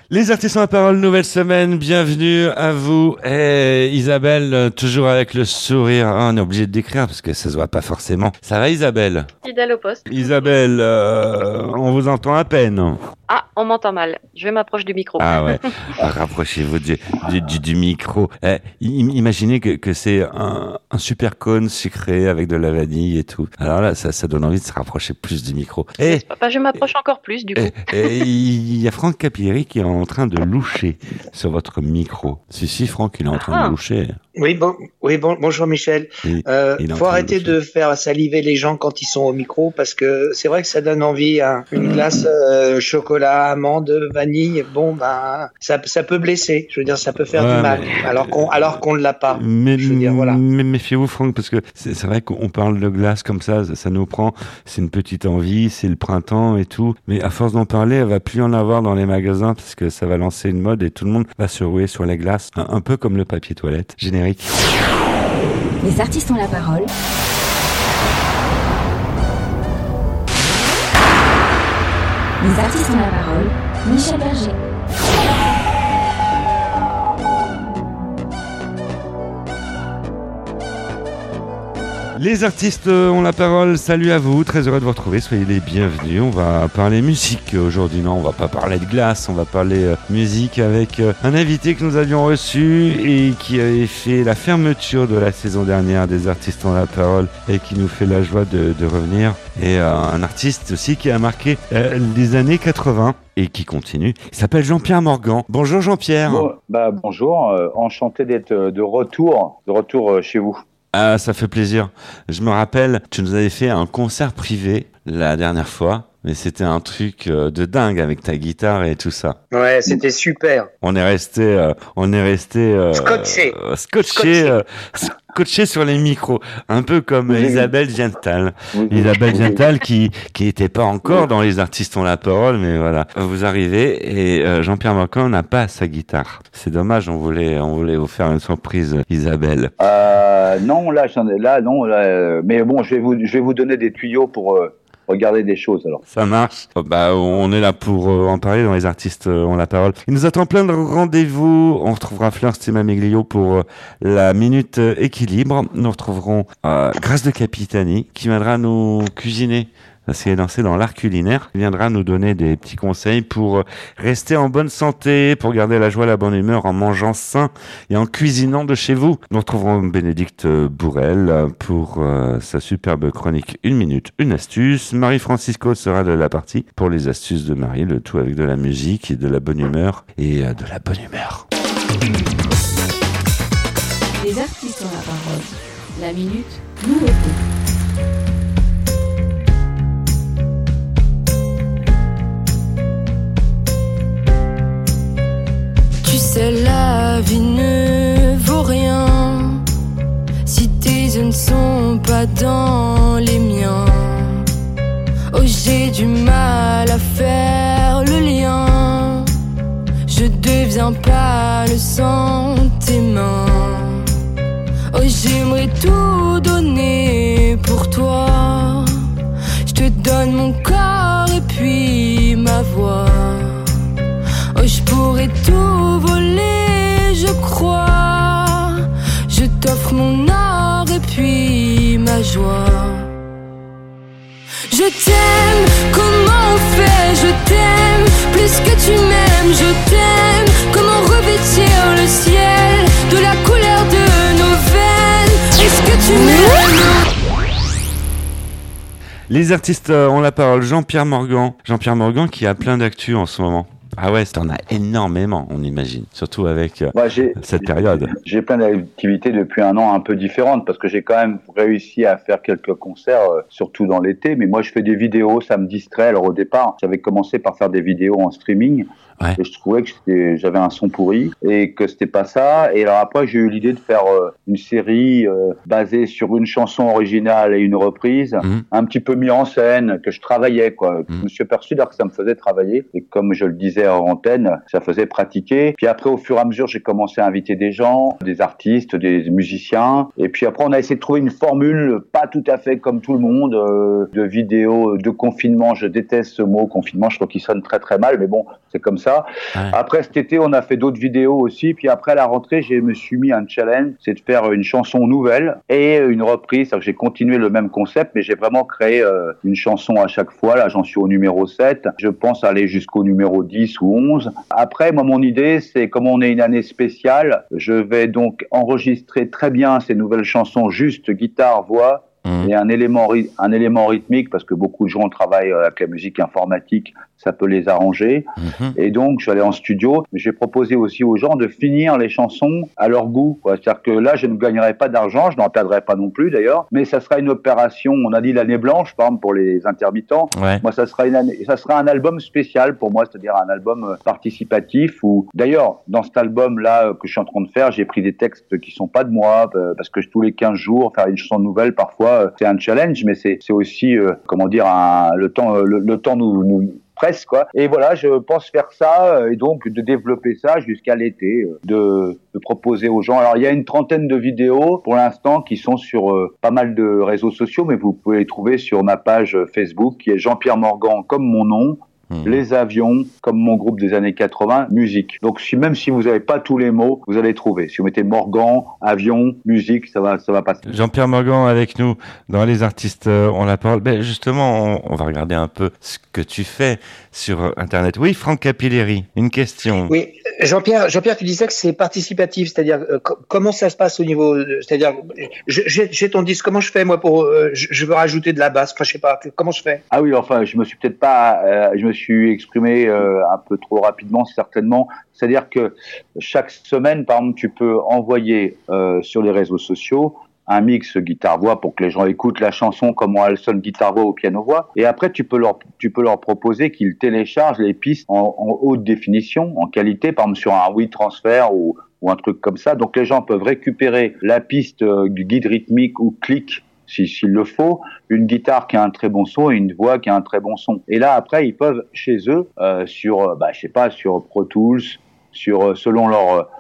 Les artistes ont la parole, nouvelle semaine, bienvenue à vous. Et Isabelle, toujours avec le sourire. On est obligé de décrire parce que ça se voit pas forcément. Ça va Isabelle? Fidèle au poste. Isabelle, on vous entend à peine. Ah, on m'entend mal. Je vais m'approcher du micro. Ah ouais, rapprochez-vous du micro. Imaginez que c'est un super cône sucré avec de la vanille et tout. Alors là, ça donne envie de se rapprocher plus du micro. Je m'approche encore plus du coup. Et il y a Franck Capilleri qui est en train de loucher sur votre micro. Si, Franck, il est en train de loucher. Bonjour Michel. Faut arrêter de faire saliver les gens quand ils sont au micro parce que c'est vrai que ça donne envie. Une glace chocolat, amande, vanille, ça peut blesser. Je veux dire, ça peut faire du mal. Alors qu'on ne l'a pas. Mais méfiez-vous Franck parce que c'est vrai qu'on parle de glace comme ça nous prend. C'est une petite envie, c'est le printemps et tout. Mais à force d'en parler, elle va plus en avoir dans les magasins parce que ça va lancer une mode et tout le monde va se rouer sur les glaces. Un peu comme le papier toilette. Générique. Les artistes ont la parole. Les artistes ont la parole. Michel Berger. Les artistes ont la parole, salut à vous, très heureux de vous retrouver, soyez les bienvenus. On va parler musique aujourd'hui, non on va pas parler de glace, on va parler musique avec un invité que nous avions reçu et qui avait fait la fermeture de la saison dernière des artistes ont la parole et qui nous fait la joie de revenir. Et un artiste aussi qui a marqué les années 80 et qui continue, il s'appelle Jean-Pierre Morgan. Bonjour Jean-Pierre. Bonjour, enchanté d'être de retour chez vous. Ah, ça fait plaisir. Je me rappelle, tu nous avais fait un concert privé la dernière fois, mais c'était un truc de dingue avec ta guitare et tout ça. Ouais, c'était super. On est resté scotché sur les micros, un peu comme Isabelle Viental. Isabelle Viental qui était pas encore dans les artistes ont la parole, mais voilà. Vous arrivez et Jean-Pierre Morgan n'a pas sa guitare. C'est dommage, on voulait vous faire une surprise, Isabelle. Non, mais bon, je vais vous donner des tuyaux pour regarder des choses alors. Ça marche. On est là pour en parler dans les artistes ont la parole. Il nous attend plein de rendez-vous. On retrouvera Fleur Stimameglio pour la minute équilibre. Nous retrouverons Grâce de Capitani qui viendra nous cuisiner. Parce qu'elle est lancée dans l'art culinaire. Elle viendra nous donner des petits conseils pour rester en bonne santé, pour garder la joie et la bonne humeur en mangeant sain et en cuisinant de chez vous. Nous retrouverons Bénédicte Bourrel pour sa superbe chronique 1 minute, une astuce. Marie-Francisco sera de la partie pour les astuces de Marie, le tout avec de la musique et de la bonne humeur et de la bonne humeur. Les artistes ont la parole. La minute nouveauté. La vie ne vaut rien si tes yeux ne sont pas dans les miens. Oh, j'ai du mal à faire le lien. Je deviens pâle sans tes mains. Oh, j'aimerais tout donner pour toi. Je te donne mon corps et puis ma voix. Oh, je pourrais tout voler, je crois. Je t'offre mon or et puis ma joie. Je t'aime, comment on fait? Je t'aime, plus que tu m'aimes. Je t'aime, comment revêtir le ciel de la couleur de nos veines? Est-ce que tu m'aimes? Les artistes ont la parole. Jean-Pierre Morgan qui a plein d'actu en ce moment. Ah ouais, t'en as énormément, on imagine, surtout avec cette période. J'ai plein d'activités depuis un an un peu différentes parce que j'ai quand même réussi à faire quelques concerts, surtout dans l'été. Mais moi, je fais des vidéos, ça me distrait. Alors au départ, j'avais commencé par faire des vidéos en streaming. Ouais. Et je trouvais que j'avais un son pourri et que c'était pas ça. Et alors après, j'ai eu l'idée de faire une série basée sur une chanson originale et une reprise, un petit peu mis en scène, que je travaillais, quoi. Je me suis aperçu d'ailleurs que ça me faisait travailler. Et comme je le disais en antenne, ça faisait pratiquer. Puis après, au fur et à mesure, j'ai commencé à inviter des gens, des artistes, des musiciens. Et puis après, on a essayé de trouver une formule pas tout à fait comme tout le monde, de vidéos de confinement. Je déteste ce mot, confinement. Je trouve qu'il sonne très très mal. Mais bon, c'est comme ça. ça. Ouais. Après cet été, on a fait d'autres vidéos aussi. Puis après la rentrée, je me suis mis un challenge, c'est de faire une chanson nouvelle et une reprise. C'est-à-dire que j'ai continué le même concept, mais j'ai vraiment créé une chanson à chaque fois. Là, j'en suis au numéro 7. Je pense aller jusqu'au numéro 10 ou 11. Après, moi, mon idée, c'est comme on est une année spéciale, je vais donc enregistrer très bien ces nouvelles chansons, juste guitare, voix, et un élément rythmique, parce que beaucoup de gens travaillent avec la musique informatique, ça peut les arranger. Et donc, je suis allé en studio, mais j'ai proposé aussi aux gens de finir les chansons à leur goût. C'est-à-dire que là, je ne gagnerai pas d'argent, je n'en perdrai pas non plus d'ailleurs, mais ça sera une opération, on a dit l'année blanche, par exemple, pour les intermittents. Ouais. Moi, ça sera un album spécial pour moi, c'est-à-dire un album participatif où, d'ailleurs, dans cet album-là que je suis en train de faire, j'ai pris des textes qui sont pas de moi, parce que tous les 15 jours, faire une chanson nouvelle, parfois, c'est un challenge, mais c'est aussi, le temps nous presse, quoi. Et voilà, je pense faire ça et donc de développer ça jusqu'à l'été, de proposer aux gens. Alors, il y a une trentaine de vidéos pour l'instant qui sont sur pas mal de réseaux sociaux, mais vous pouvez les trouver sur ma page Facebook qui est Jean-Pierre Morgan comme mon nom. Les avions, comme mon groupe des années 80, musique. Donc même si vous n'avez pas tous les mots, vous allez trouver. Si vous mettez Morgan, avion, musique, ça va passer. Jean-Pierre Morgan avec nous dans Les Artistes ont la parole. Ben justement, on va regarder un peu ce que tu fais sur Internet. Oui, Franck Capilleri, une question. Oui, Jean-Pierre, tu disais que c'est participatif, c'est-à-dire comment ça se passe au niveau, c'est-à-dire j'ai ton disque, comment je fais moi pour, je veux rajouter de la basse, enfin je sais pas, comment je fais? Ah oui, enfin je me suis peut-être pas, je me suis exprimé un peu trop rapidement certainement. C'est-à-dire que chaque semaine, par exemple, tu peux envoyer sur les réseaux sociaux un mix guitare-voix pour que les gens écoutent la chanson, comment elle sonne guitare-voix ou piano-voix. Et après, tu peux leur proposer qu'ils téléchargent les pistes en haute définition, en qualité, par exemple sur un WeTransfer ou un truc comme ça. Donc les gens peuvent récupérer la piste du guide rythmique ou clic, s'il le faut, une guitare qui a un très bon son et une voix qui a un très bon son. Et là, après, ils peuvent, chez eux, sur Pro Tools, selon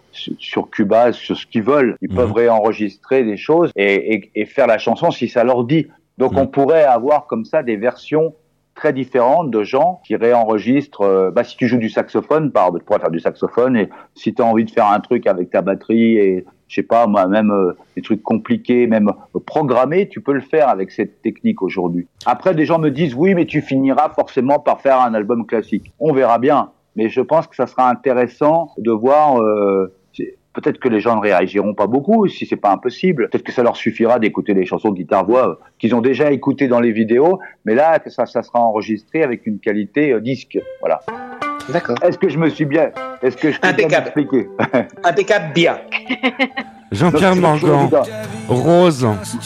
sur Cubase, sur ce qu'ils veulent, ils peuvent réenregistrer des choses et faire la chanson si ça leur dit. Donc, on pourrait avoir comme ça des versions très différentes de gens qui réenregistrent. Si tu joues du saxophone, tu pourrais faire du saxophone, et si tu as envie de faire un truc avec ta batterie et je sais pas, moi, même des trucs compliqués, même programmés, tu peux le faire avec cette technique aujourd'hui. Après, des gens me disent, oui, mais tu finiras forcément par faire un album classique. On verra bien, mais je pense que ça sera intéressant de voir. Peut-être que les gens ne réagiront pas beaucoup, si c'est pas impossible. Peut-être que ça leur suffira d'écouter les chansons de guitare-voix qu'ils ont déjà écoutées dans les vidéos, mais là, ça sera enregistré avec une qualité disque. Voilà. D'accord. Est-ce que je peux bien m'expliquer? Impeccable, bien. Jean-Pierre Morgan, Rose.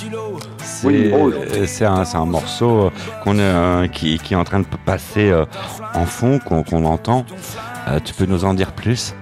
Rose. C'est un morceau qui est en train de passer en fond, qu'on entend. Tu peux nous en dire plus?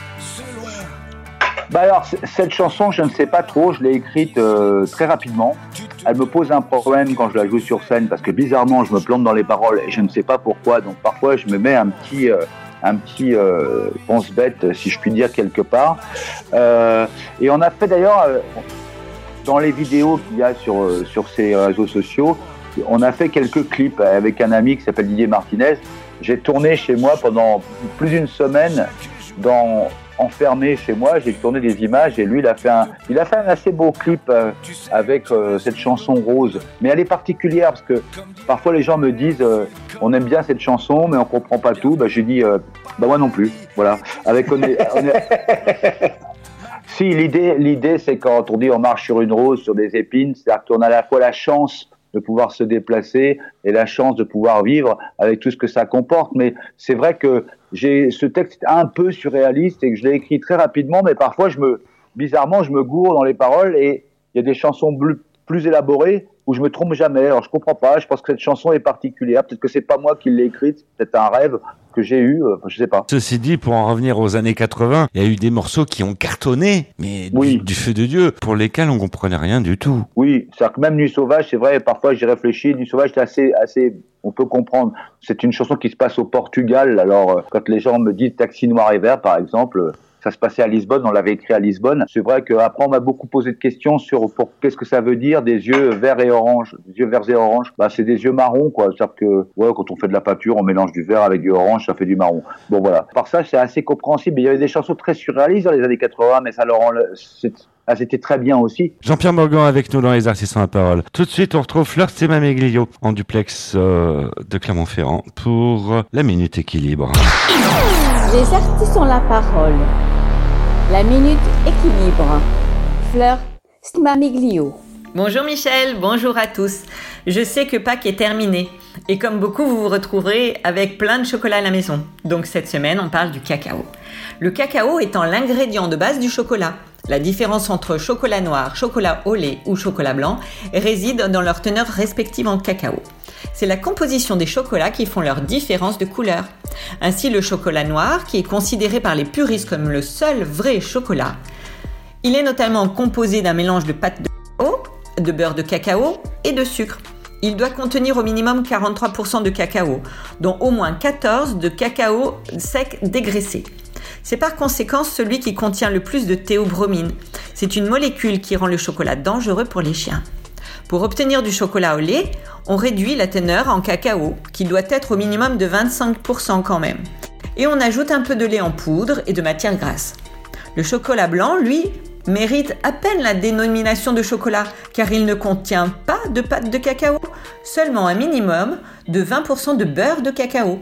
Alors, cette chanson, je ne sais pas trop, je l'ai écrite très rapidement. Elle me pose un problème quand je la joue sur scène, parce que bizarrement, je me plante dans les paroles et je ne sais pas pourquoi. Donc parfois, je me mets un petit pense-bête, si je puis dire, quelque part. Et on a fait d'ailleurs, dans les vidéos qu'il y a sur ces réseaux sociaux, on a fait quelques clips avec un ami qui s'appelle Didier Martinez. J'ai tourné chez moi pendant plus d'une semaine, enfermé chez moi, j'ai tourné des images et lui il a fait un assez beau clip avec cette chanson Rose, mais elle est particulière parce que parfois les gens me disent on aime bien cette chanson mais on comprend pas tout. J'ai dit moi non plus, voilà. Si l'idée c'est quand on dit on marche sur une rose, sur des épines, c'est-à-dire qu'on a à la fois la chance de pouvoir se déplacer et la chance de pouvoir vivre avec tout ce que ça comporte. Mais c'est vrai que ce texte un peu surréaliste et que je l'ai écrit très rapidement, mais parfois bizarrement je me gourre dans les paroles et il y a des chansons plus élaborées où je me trompe jamais. Alors je comprends pas, je pense que cette chanson est particulière, peut-être que c'est pas moi qui l'ai écrite, c'est un rêve que j'ai eu, je sais pas. Ceci dit, pour en revenir aux années 80, il y a eu des morceaux qui ont cartonné, mais du feu de Dieu, pour lesquels on comprenait rien du tout. Oui, c'est-à-dire que même Nuit Sauvage, c'est vrai, parfois j'ai réfléchi, Nuit Sauvage c'est assez, on peut comprendre. C'est une chanson qui se passe au Portugal, alors quand les gens me disent Taxi Noir et Vert, par exemple, Ça se passait à Lisbonne, on l'avait écrit à Lisbonne. C'est vrai qu'après, on m'a beaucoup posé de questions pour qu'est-ce que ça veut dire des yeux verts et orange. Des yeux verts et orange, c'est des yeux marrons, quoi. C'est-à-dire que, quand on fait de la peinture, on mélange du vert avec du orange, ça fait du marron. Bon, voilà. Par ça, c'est assez compréhensible. Il y avait des chansons très surréalistes dans les années 80, mais ça leur rend c'était très bien aussi. Jean-Pierre Morgan avec nous dans les artistes en la parole. Tout de suite, on retrouve Fleur Stéma-Meglio en duplex de Clermont-Ferrand pour la Minute Équilibre. Les artistes ont la parole. La Minute Équilibre. Fleur Stéma-Meglio. Bonjour Michel, bonjour à tous. Je sais que Pâques est terminé et comme beaucoup, vous vous retrouverez avec plein de chocolat à la maison. Donc cette semaine, on parle du cacao. Le cacao étant l'ingrédient de base du chocolat. La différence entre chocolat noir, chocolat au lait ou chocolat blanc réside dans leur teneur respective en cacao. C'est la composition des chocolats qui font leur différence de couleur. Ainsi, le chocolat noir, qui est considéré par les puristes comme le seul vrai chocolat, il est notamment composé d'un mélange de pâte de cacao, de beurre de cacao et de sucre. Il doit contenir au minimum 43% de cacao, dont au moins 14% de cacao sec dégraissé. C'est par conséquent celui qui contient le plus de théobromine. C'est une molécule qui rend le chocolat dangereux pour les chiens. Pour obtenir du chocolat au lait, on réduit la teneur en cacao, qui doit être au minimum de 25% quand même. Et on ajoute un peu de lait en poudre et de matière grasse. Le chocolat blanc, lui, mérite à peine la dénomination de chocolat, car il ne contient pas de pâte de cacao, seulement un minimum de 20% de beurre de cacao.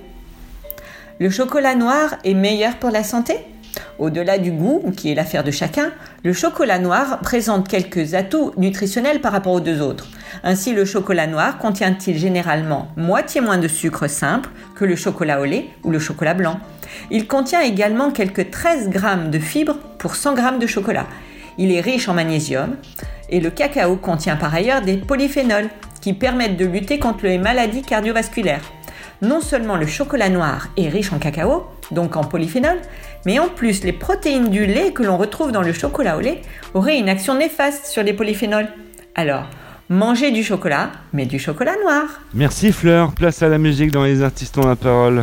Le chocolat noir est meilleur pour la santé ? Au-delà du goût, qui est l'affaire de chacun, le chocolat noir présente quelques atouts nutritionnels par rapport aux deux autres. Ainsi, le chocolat noir contient-il généralement moitié moins de sucre simple que le chocolat au lait ou le chocolat blanc. Il contient également quelques 13 grammes de fibres pour 100 grammes de chocolat. Il est riche en magnésium et le cacao contient par ailleurs des polyphénols qui permettent de lutter contre les maladies cardiovasculaires. Non seulement le chocolat noir est riche en cacao, donc en polyphénol, mais en plus les protéines du lait que l'on retrouve dans le chocolat au lait auraient une action néfaste sur les polyphénols. Alors, mangez du chocolat, mais du chocolat noir. Merci Fleur, place à la musique dans les artistes ont la parole.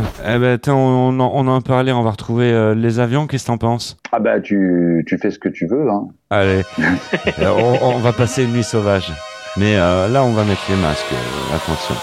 On en parlait, on va retrouver les avions, qu'est-ce que t'en penses ? Tu fais ce que tu veux, hein. Allez, on va passer une nuit sauvage. Mais là, on va mettre les masques, attention.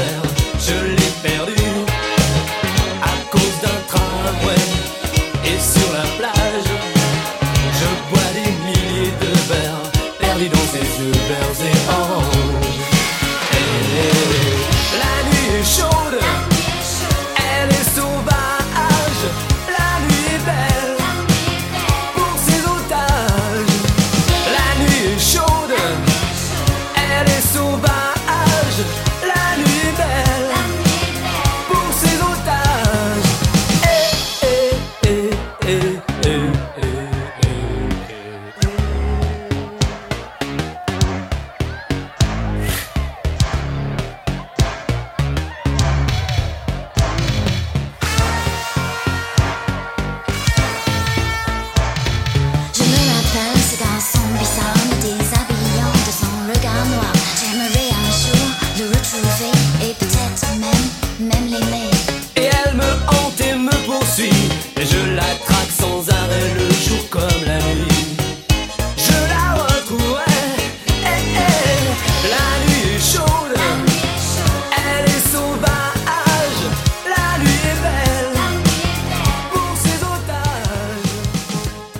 Je l'ai perdu à cause d'un tramway et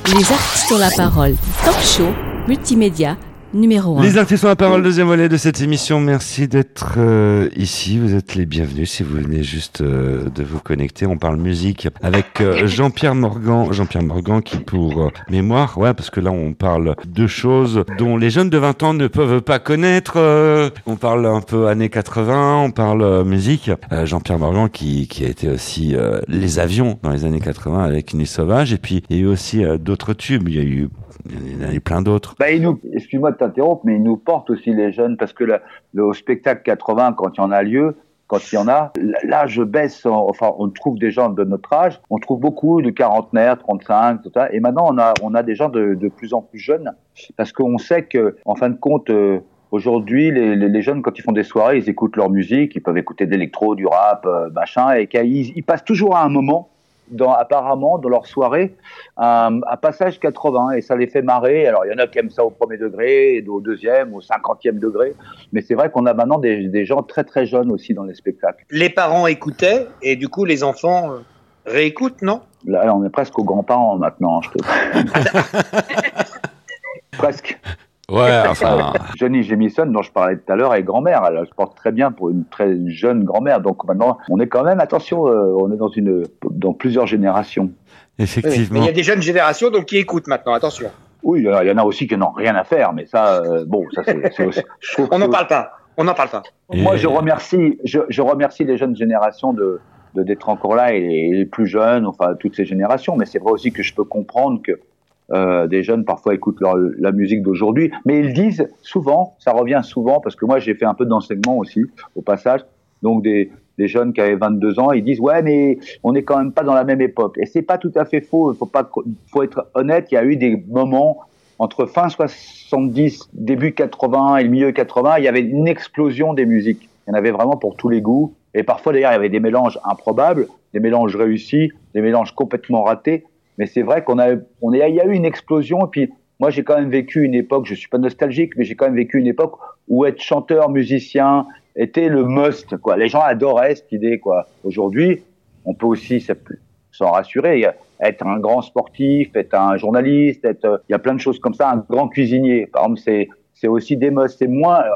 Les artistes ont la parole. Talk show, multimédia, numéro 1. Les artistes ont la parole, deuxième volet de cette émission. Merci d'être ici. Vous êtes les bienvenus si vous venez juste de vous connecter. On parle musique avec Jean-Pierre Morgan. Jean-Pierre Morgan qui, pour mémoire, parce que là on parle de choses dont les jeunes de 20 ans ne peuvent pas connaître. On parle un peu années 80, on parle musique. Jean-Pierre Morgan qui a été aussi les avions dans les années 80 avec Nuit Sauvage. Et puis il y a eu aussi d'autres tubes. Il y en a eu plein d'autres. Excuse-moi de t'interrompre, mais il nous porte aussi les jeunes parce que le spectacle 80, quand il y en a lieu, là je baisse, on trouve des gens de notre âge, on trouve beaucoup de quarantenaires, 35, tout ça, et maintenant on a des gens de plus en plus jeunes parce qu'on sait que, en fin de compte, aujourd'hui, les jeunes, quand ils font des soirées, ils écoutent leur musique, ils peuvent écouter de l'électro, du rap, machin, et qu'ils passent toujours à un moment, apparemment, dans leur soirée, un passage 80, et ça les fait marrer. Alors, il y en a qui aiment ça au premier degré, et au deuxième, au 50e degré, mais c'est vrai qu'on a maintenant des gens très très jeunes aussi dans les spectacles. Les parents écoutaient, et du coup, les enfants réécoutent, non ? Là, on est presque aux grands-parents maintenant, je trouve. Presque. Ouais, enfin. Johnny Jamison, dont je parlais tout à l'heure, est grand-mère. Elle se porte très bien pour une très jeune grand-mère. Donc maintenant, on est quand même, attention, on est dans plusieurs générations. Effectivement. Mais il y a des jeunes générations donc qui écoutent maintenant, attention. Oui, il y en a aussi qui n'ont rien à faire, mais ça, c'est aussi. On n'en parle pas. Moi, je remercie les jeunes générations d'être encore là et les plus jeunes, enfin toutes ces générations. Mais c'est vrai aussi que je peux comprendre que des jeunes parfois écoutent la musique d'aujourd'hui, mais ils disent souvent, ça revient souvent, parce que moi j'ai fait un peu d'enseignement aussi au passage, donc des jeunes qui avaient 22 ans, ils disent ouais mais on n'est quand même pas dans la même époque, et c'est pas tout à fait faux, faut être honnête, il y a eu des moments entre fin 70, début 80 et le milieu 80, il y avait une explosion des musiques, il y en avait vraiment pour tous les goûts, et parfois d'ailleurs il y avait des mélanges improbables, des mélanges réussis, des mélanges complètement ratés. Mais c'est vrai il y a eu une explosion. Et puis, moi, j'ai quand même vécu une époque, je suis pas nostalgique, mais j'ai quand même vécu une époque où être chanteur, musicien était le must, quoi. Les gens adoraient cette idée, quoi. Aujourd'hui, on peut aussi s'en rassurer. Être un grand sportif, être un journaliste, il y a plein de choses comme ça, un grand cuisinier. Par exemple, c'est aussi des musts. C'est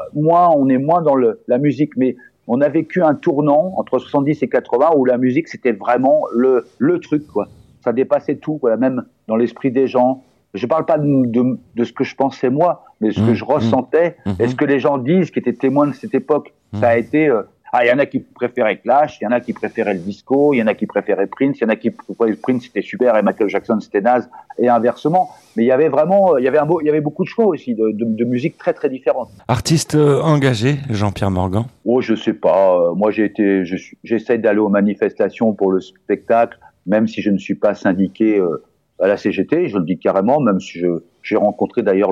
on est moins dans la musique, mais on a vécu un tournant entre 70 et 80 où la musique, c'était vraiment le truc, quoi. Ça dépassait tout, quoi, même dans l'esprit des gens. Je parle pas de ce que je pensais moi, mais ce que je ressentais, et ce que les gens disent, qui étaient témoins de cette époque. Ça a été... il y en a qui préféraient Clash, il y en a qui préféraient le disco, il y en a qui préféraient Prince, il y en a qui préféraient Prince, c'était super, et Michael Jackson, c'était naze, et inversement. Mais il y avait vraiment... il y avait beaucoup de choix aussi, de musique très très différente. Artiste engagé, Jean-Pierre Morgan ? Oh, je sais pas. Moi, j'essaie d'aller aux manifestations pour le spectacle, même si je ne suis pas syndiqué à la CGT, je le dis carrément, même si j'ai rencontré d'ailleurs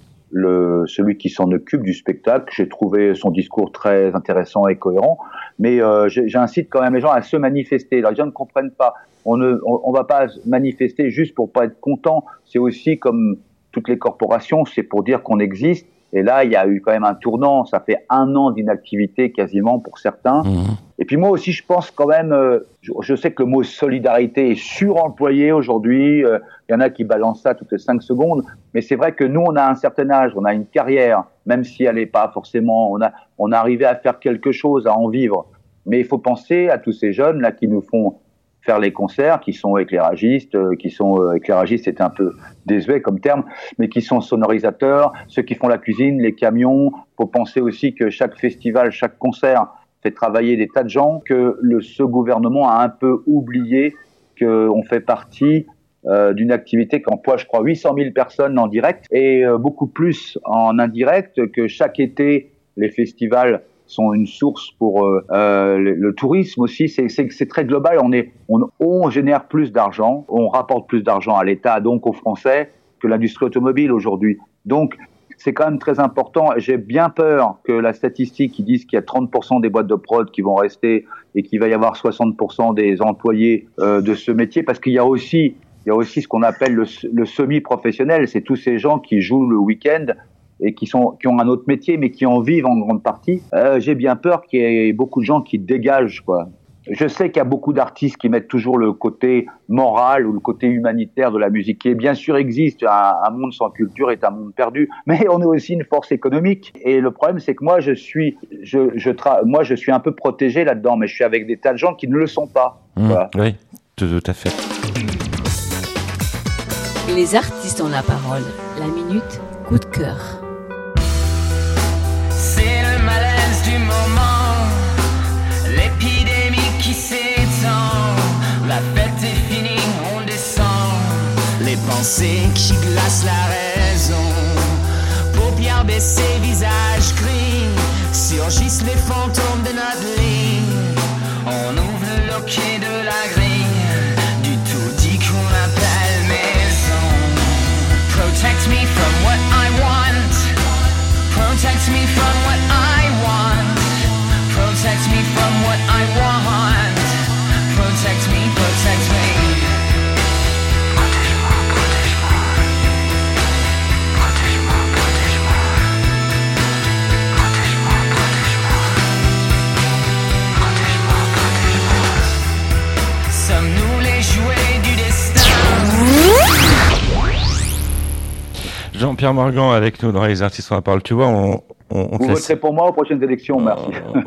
celui qui s'en occupe du spectacle, j'ai trouvé son discours très intéressant et cohérent, mais j'incite quand même les gens à se manifester. Les gens ne comprennent pas, on va pas manifester juste pour pas être content, c'est aussi comme toutes les corporations, c'est pour dire qu'on existe. Et là, il y a eu quand même un tournant. Ça fait 1 an d'inactivité quasiment pour certains. Et puis moi aussi, je pense quand même, je sais que le mot solidarité est suremployé aujourd'hui. Il y en a qui balancent ça toutes les 5 secondes. Mais c'est vrai que nous, on a un certain âge, on a une carrière, même si elle n'est pas forcément... On a arrivé à faire quelque chose, à en vivre. Mais il faut penser à tous ces jeunes là qui nous font faire les concerts, qui sont éclairagistes, éclairagistes, c'est un peu désuet comme terme, mais qui sont sonorisateurs, ceux qui font la cuisine, les camions. Faut penser aussi que chaque festival, chaque concert fait travailler des tas de gens, que ce gouvernement a un peu oublié qu'on fait partie d'une activité qui emploie, je crois, 800 000 personnes en direct et beaucoup plus en indirect, que chaque été, les festivals sont une source pour le tourisme aussi. C'est très global. On génère plus d'argent, on rapporte plus d'argent à l'État, donc aux Français, que l'industrie automobile aujourd'hui. Donc, c'est quand même très important. J'ai bien peur que la statistique qui dise qu'il y a 30% des boîtes de prod qui vont rester et qu'il va y avoir 60% des employés de ce métier, parce qu'il y a aussi ce qu'on appelle le semi-professionnel. C'est tous ces gens qui jouent le week-end et qui ont un autre métier, mais qui en vivent en grande partie. J'ai bien peur qu'il y ait beaucoup de gens qui dégagent, quoi. Je sais qu'il y a beaucoup d'artistes qui mettent toujours le côté moral ou le côté humanitaire de la musique, qui bien sûr existe. Un monde sans culture est un monde perdu, mais on est aussi une force économique. Et le problème, c'est que moi, je suis un peu protégé là-dedans, mais je suis avec des tas de gens qui ne le sont pas. Voilà. Oui, tout à fait. Les artistes ont la parole. La minute coup de cœur. C'est le malaise du moment, l'épidémie qui s'étend, la fête est finie, on descend, les pensées qui glacent la raison, paupières baissées, visage gris, surgissent les fantômes de notre lit, on ouvre le loquet de la grille, du tout dit qu'on appelle maison. Protect me from what I want, protect me from what I want, protect me from what I want, protect me, protect me. Protège-moi, protège-moi, protège-moi, protège-moi, protège-moi, protège-moi, protège-moi, protège-moi. Sommes-nous les jouets du destin? Jean-Pierre Morgan avec nous dans Les Artistes ont la parole. Tu vois, on Vous te laisse... voterez pour moi aux prochaines élections, merci.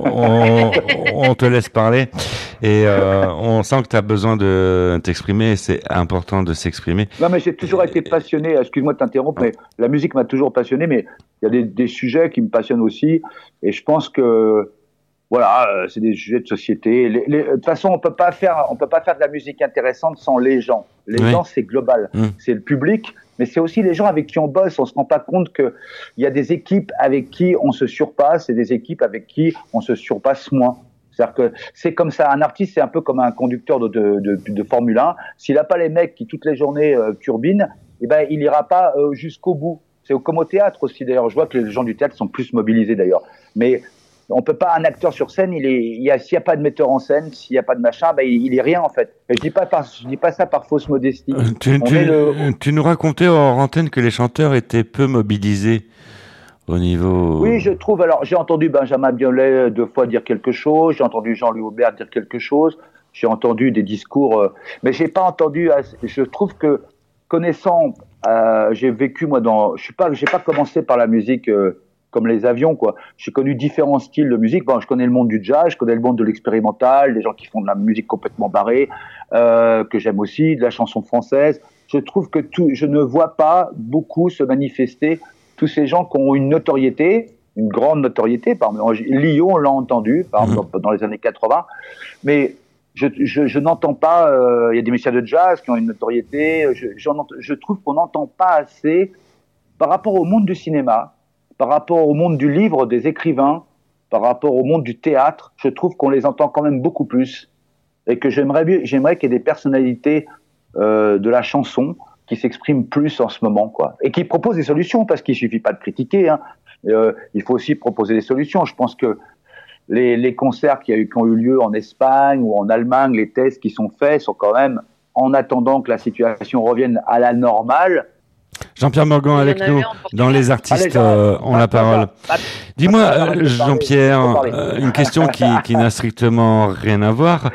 on te laisse parler et on sent que tu as besoin de t'exprimer et c'est important de s'exprimer. Non, mais j'ai toujours été passionné, excuse-moi de t'interrompre, mais la musique m'a toujours passionné, mais il y a des sujets qui me passionnent aussi, et je pense que, voilà, c'est des sujets de société. De toute façon, on peut pas faire de la musique intéressante sans les gens. Les gens, c'est global. C'est le public, mais c'est aussi les gens avec qui on bosse. On se rend pas compte que il y a des équipes avec qui on se surpasse et des équipes avec qui on se surpasse moins. C'est-à-dire que c'est comme ça. Un artiste, c'est un peu comme un conducteur de Formule 1. S'il a pas les mecs qui toutes les journées turbinent, eh ben, il ira pas jusqu'au bout. C'est comme au théâtre aussi, d'ailleurs. Je vois que les gens du théâtre sont plus mobilisés, d'ailleurs. Mais on peut pas, un acteur sur scène, s'il y a pas de metteur en scène, s'il y a pas de machin, ben il est rien en fait. Et je dis pas ça par fausse modestie. Tu nous racontais hors antenne que les chanteurs étaient peu mobilisés au niveau. Oui, je trouve. Alors, j'ai entendu Benjamin Biolay 2 fois dire quelque chose, j'ai entendu Jean-Louis Aubert dire quelque chose, j'ai entendu des discours, mais j'ai pas entendu. Je trouve que connaissant, j'ai vécu moi j'ai pas commencé par la musique. Comme les avions, quoi. J'ai connu différents styles de musique. Bon, je connais le monde du jazz, je connais le monde de l'expérimental, des gens qui font de la musique complètement barrée, que j'aime aussi, de la chanson française. Je trouve que je ne vois pas beaucoup se manifester tous ces gens qui ont une notoriété, une grande notoriété. Par exemple, Lyon, on l'a entendu, par exemple, dans les années 80. Mais je n'entends pas, il y a des musiciens de jazz qui ont une notoriété. Je trouve qu'on n'entend pas assez par rapport au monde du cinéma, par rapport au monde du livre, des écrivains, par rapport au monde du théâtre, je trouve qu'on les entend quand même beaucoup plus. Et que j'aimerais qu'il y ait des personnalités de la chanson qui s'expriment plus en ce moment, quoi. Et qui proposent des solutions, parce qu'il suffit pas de critiquer, hein. Il faut aussi proposer des solutions. Je pense que les concerts qui ont eu lieu en Espagne ou en Allemagne, les tests qui sont faits sont quand même, en attendant que la situation revienne à la normale. Jean-Pierre Morgan avec nous dans Les Artistes ont la parole. Dis-moi, Jean-Pierre, une question qui n'a strictement rien à voir.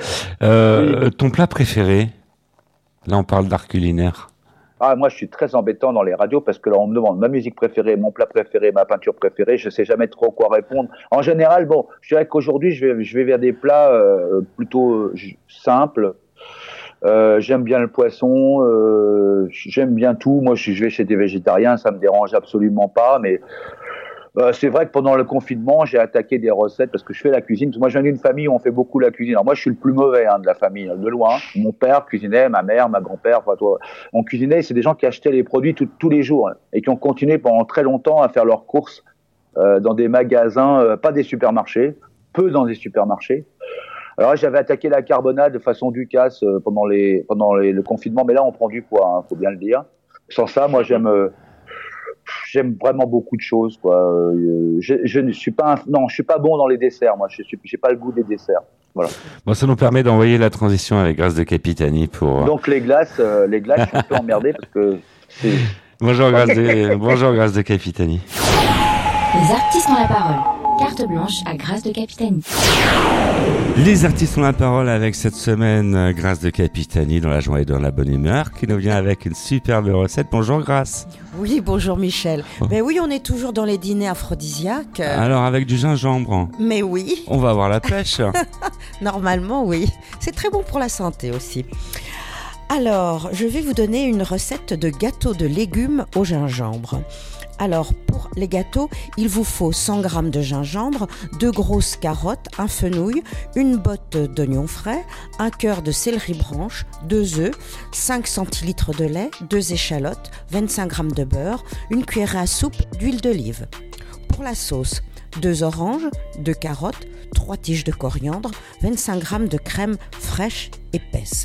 Ton plat préféré? Là, on parle d'art culinaire. Moi, je suis très embêtant dans les radios parce que là, on me demande ma musique préférée, mon plat préféré, ma peinture préférée. Je sais jamais trop quoi répondre. En général, bon, je dirais qu'aujourd'hui, je vais vers des plats plutôt simples. J'aime bien le poisson, j'aime bien tout. Moi, je vais chez des végétariens, ça me dérange absolument pas. Mais c'est vrai que pendant le confinement, j'ai attaqué des recettes parce que je fais la cuisine. Moi, je viens d'une famille où on fait beaucoup la cuisine. Alors moi, je suis le plus mauvais de la famille, de loin. Mon père cuisinait, ma mère, ma grand-père, on cuisinait. C'est des gens qui achetaient les produits tous les jours et qui ont continué pendant très longtemps à faire leurs courses dans des magasins, pas des supermarchés, peu dans des supermarchés. Alors j'avais attaqué la carbonade de façon Ducasse pendant le confinement, mais là on prend du poids, hein, faut bien le dire. Sans ça, moi j'aime vraiment beaucoup de choses, quoi. Je ne suis pas je suis pas bon dans les desserts, moi. J'ai pas le goût des desserts. Voilà. Bon, ça nous permet d'envoyer la transition avec Grâce de Capitani pour. Donc les glaces, je suis un peu emmerdé parce que c'est. Bonjour Grâce de Capitani. Les artistes ont la parole. Carte blanche à Grâce de Capitanie. Les artistes ont la parole avec cette semaine Grâce de Capitanie dans la joie et dans la bonne humeur qui nous vient avec une superbe recette. Bonjour Grâce. Oui, bonjour Michel. Ben oui, on est toujours dans les dîners aphrodisiaques. Alors avec du gingembre. Mais oui. On va avoir la pêche. Normalement, oui. C'est très bon pour la santé aussi. Alors, je vais vous donner une recette de gâteau de légumes au gingembre. Alors, pour les gâteaux, il vous faut 100 g de gingembre, 2 grosses carottes, un fenouil, une botte d'oignons frais, un cœur de céleri branche, 2 œufs, 5 centilitres de lait, 2 échalotes, 25 g de beurre, une cuillère à soupe d'huile d'olive. Pour la sauce, 2 oranges, 2 carottes, 3 tiges de coriandre, 25 g de crème fraîche épaisse.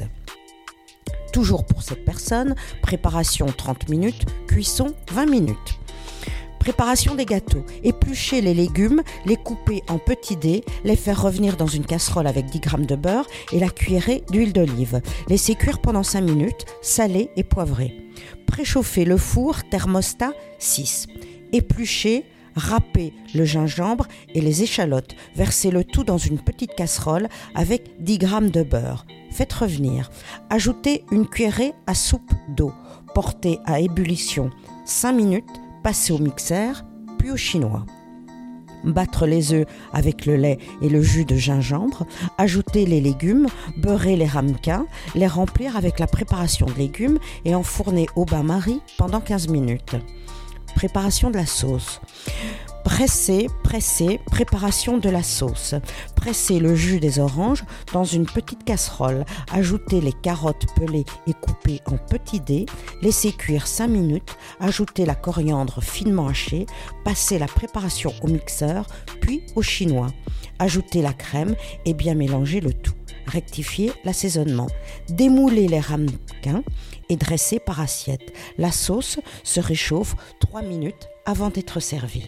Toujours pour cette personne, préparation 30 minutes, cuisson 20 minutes. Préparation des gâteaux. Éplucher les légumes, les couper en petits dés, les faire revenir dans une casserole avec 10 g de beurre et la cuillerée d'huile d'olive. Laisser cuire pendant 5 minutes, saler et poivrer. Préchauffer le four, thermostat 6. Éplucher, râper le gingembre et les échalotes. Versez le tout dans une petite casserole avec 10 g de beurre. Faites revenir. Ajoutez une cuillerée à soupe d'eau. Portez à ébullition 5 minutes. Passez au mixeur, puis au chinois. Battre les œufs avec le lait et le jus de gingembre. Ajouter les légumes, beurrer les ramequins, les remplir avec la préparation de légumes et enfourner au bain-marie pendant 15 minutes. Préparation de la sauce. Presser, préparation de la sauce. Pressez le jus des oranges dans une petite casserole. Ajoutez les carottes pelées et coupées en petits dés. Laissez cuire 5 minutes. Ajoutez la coriandre finement hachée. Passez la préparation au mixeur, puis au chinois. Ajoutez la crème et bien mélanger le tout. Rectifiez l'assaisonnement. Démoulez les ramequins et dressez par assiette. La sauce se réchauffe 3 minutes avant d'être servie.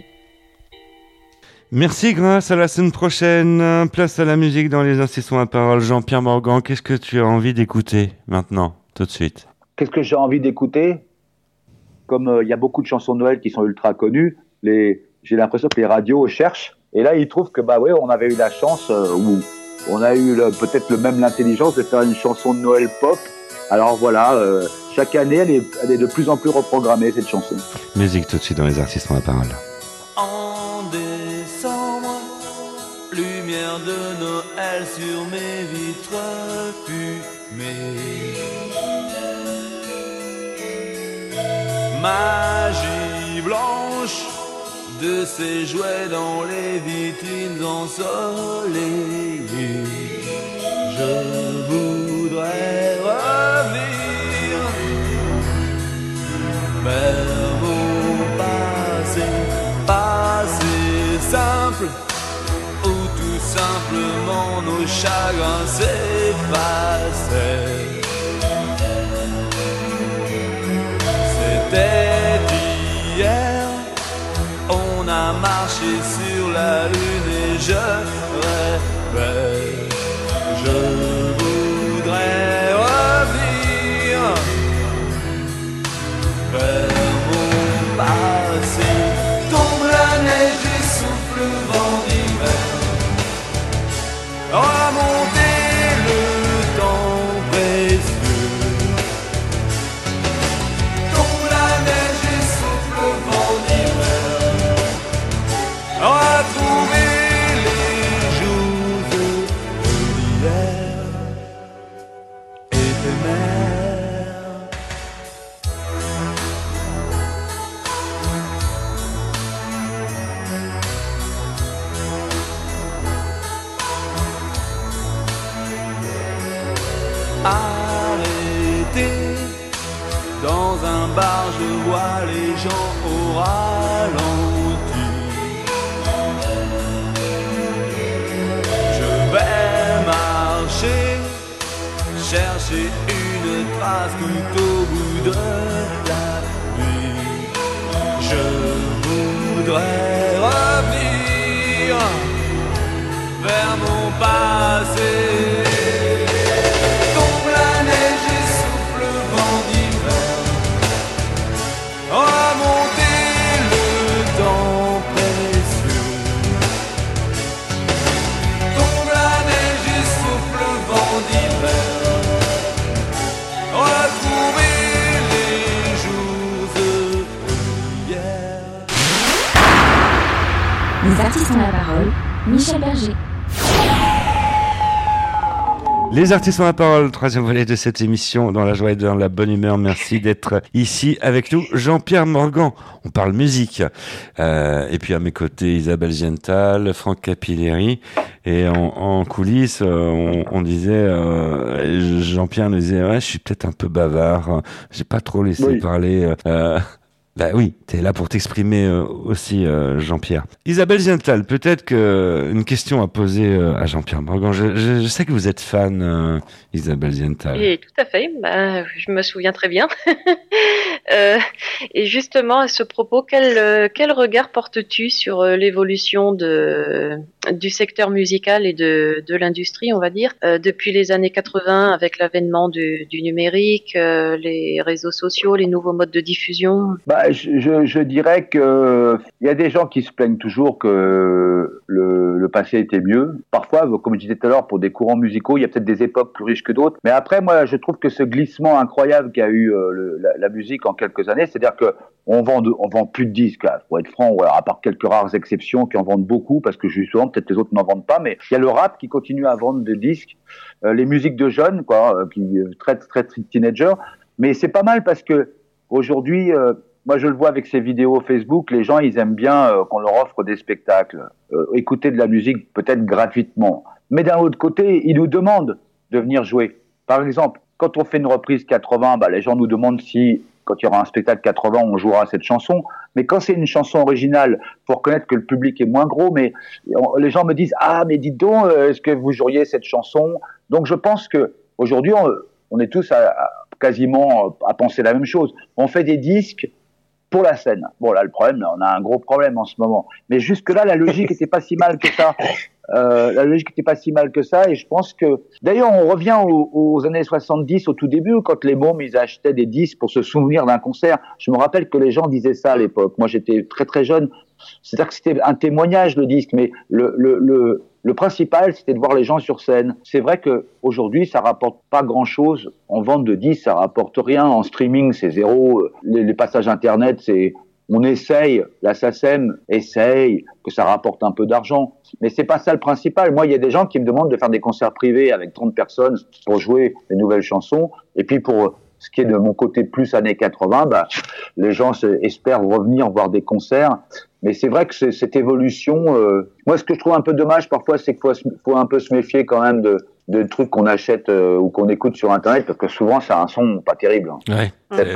Merci Grâce, à la semaine prochaine. Place à la musique dans les institutions à parole. Jean-Pierre Morgan, qu'est-ce que tu as envie d'écouter maintenant, tout de suite? Qu'est-ce que j'ai envie d'écouter? Comme il y a beaucoup de chansons de Noël qui sont ultra connues, j'ai l'impression que les radios cherchent. Et là, ils trouvent que on avait eu la chance, ou on a eu peut-être même l'intelligence de faire une chanson de Noël pop. Alors voilà, chaque année, elle est de plus en plus reprogrammée, cette chanson. Musique tout de suite dans les artistes ont la parole. En décembre, lumière de Noël sur mes vitres fumées. Magie blanche de ces jouets dans les vitrines ensoleillées. Je voudrais revenir vers mon passé simple, où tout simplement nos chagrins s'effaçaient. C'était hier, on a marché sur la lune et je rêvais. Je voudrais revenir vers mon passé. Tombe la neige et souffle le vent d'hiver. Remonter le temps précieux. Tombe la neige et souffle le vent d'hiver. Retrouver les jours d'hier éphémères. Arrêté dans un bar, je vois les gens au ralenti. Je vais marcher, chercher une trace tout au bout de la nuit. Je voudrais revenir vers mon passé. Remonter le temps précieux. artistes ont la parole, Michel Berger. Les artistes ont la parole, troisième volet de cette émission, dans la joie et dans la bonne humeur. Merci d'être ici avec nous. Jean-Pierre Morgan, on parle musique. Et puis à mes côtés, Isabelle Gental, Franck Capilleri. Et en coulisses, on disait, Jean-Pierre nous disait, ouais, je suis peut-être un peu bavard, j'ai pas trop laissé parler. Bah oui, t'es là pour t'exprimer aussi, Jean-Pierre. Isabelle Gental, peut-être une question à poser à Jean-Pierre Morgan. Je sais que vous êtes fan, Isabelle Gental. Et tout à fait, je me souviens très bien. Et justement, à ce propos, quel regard portes-tu sur l'évolution du secteur musical et de l'industrie, on va dire, depuis les années 80, avec l'avènement du numérique, les réseaux sociaux, les nouveaux modes de diffusion? Je dirais que il y a des gens qui se plaignent toujours que le passé était mieux. Parfois, comme je disais tout à l'heure, pour des courants musicaux, il y a peut-être des époques plus riches que d'autres. Mais après, moi, je trouve que ce glissement incroyable qu'a eu la musique en quelques années, c'est-à-dire que on vend plus de disques, là, pour être franc, à part quelques rares exceptions qui en vendent beaucoup, parce que justement, peut-être les autres n'en vendent pas, mais il y a le rap qui continue à vendre des disques, les musiques de jeunes, qui très teenagers. Mais c'est pas mal parce que aujourd'hui, moi, je le vois avec ces vidéos Facebook, les gens, ils aiment bien qu'on leur offre des spectacles, écouter de la musique peut-être gratuitement. Mais d'un autre côté, ils nous demandent de venir jouer. Par exemple, quand on fait une reprise 80, les gens nous demandent si, quand il y aura un spectacle 80, on jouera cette chanson. Mais quand c'est une chanson originale, faut reconnaître que le public est moins gros, mais les gens me disent « Ah, mais dites donc, est-ce que vous joueriez cette chanson ?» Donc, je pense que aujourd'hui, on est tous quasiment à penser la même chose. On fait des disques pour la scène. Bon, là, le problème, on a un gros problème en ce moment. Mais jusque-là, la logique était pas si mal que ça. Et je pense que... D'ailleurs, on revient aux années 70, au tout début, quand les mômes, ils achetaient des disques pour se souvenir d'un concert. Je me rappelle que les gens disaient ça à l'époque. Moi, j'étais très, très jeune. C'est-à-dire que c'était un témoignage, le disque, mais le principal, c'était de voir les gens sur scène. C'est vrai que aujourd'hui, ça rapporte pas grand-chose. En vente de disques, ça rapporte rien. En streaming, c'est zéro. Les passages Internet, on essaye, la SACEM essaye que ça rapporte un peu d'argent. Mais c'est pas ça le principal. Moi, il y a des gens qui me demandent de faire des concerts privés avec 30 personnes pour jouer les nouvelles chansons. Et puis pour ce qui est de mon côté plus années 80, les gens espèrent revenir voir des concerts. Mais c'est vrai que cette évolution, moi, ce que je trouve un peu dommage parfois, c'est qu'il faut un peu se méfier quand même de trucs qu'on achète ou qu'on écoute sur Internet, parce que souvent, c'est un son pas terrible. Ouais,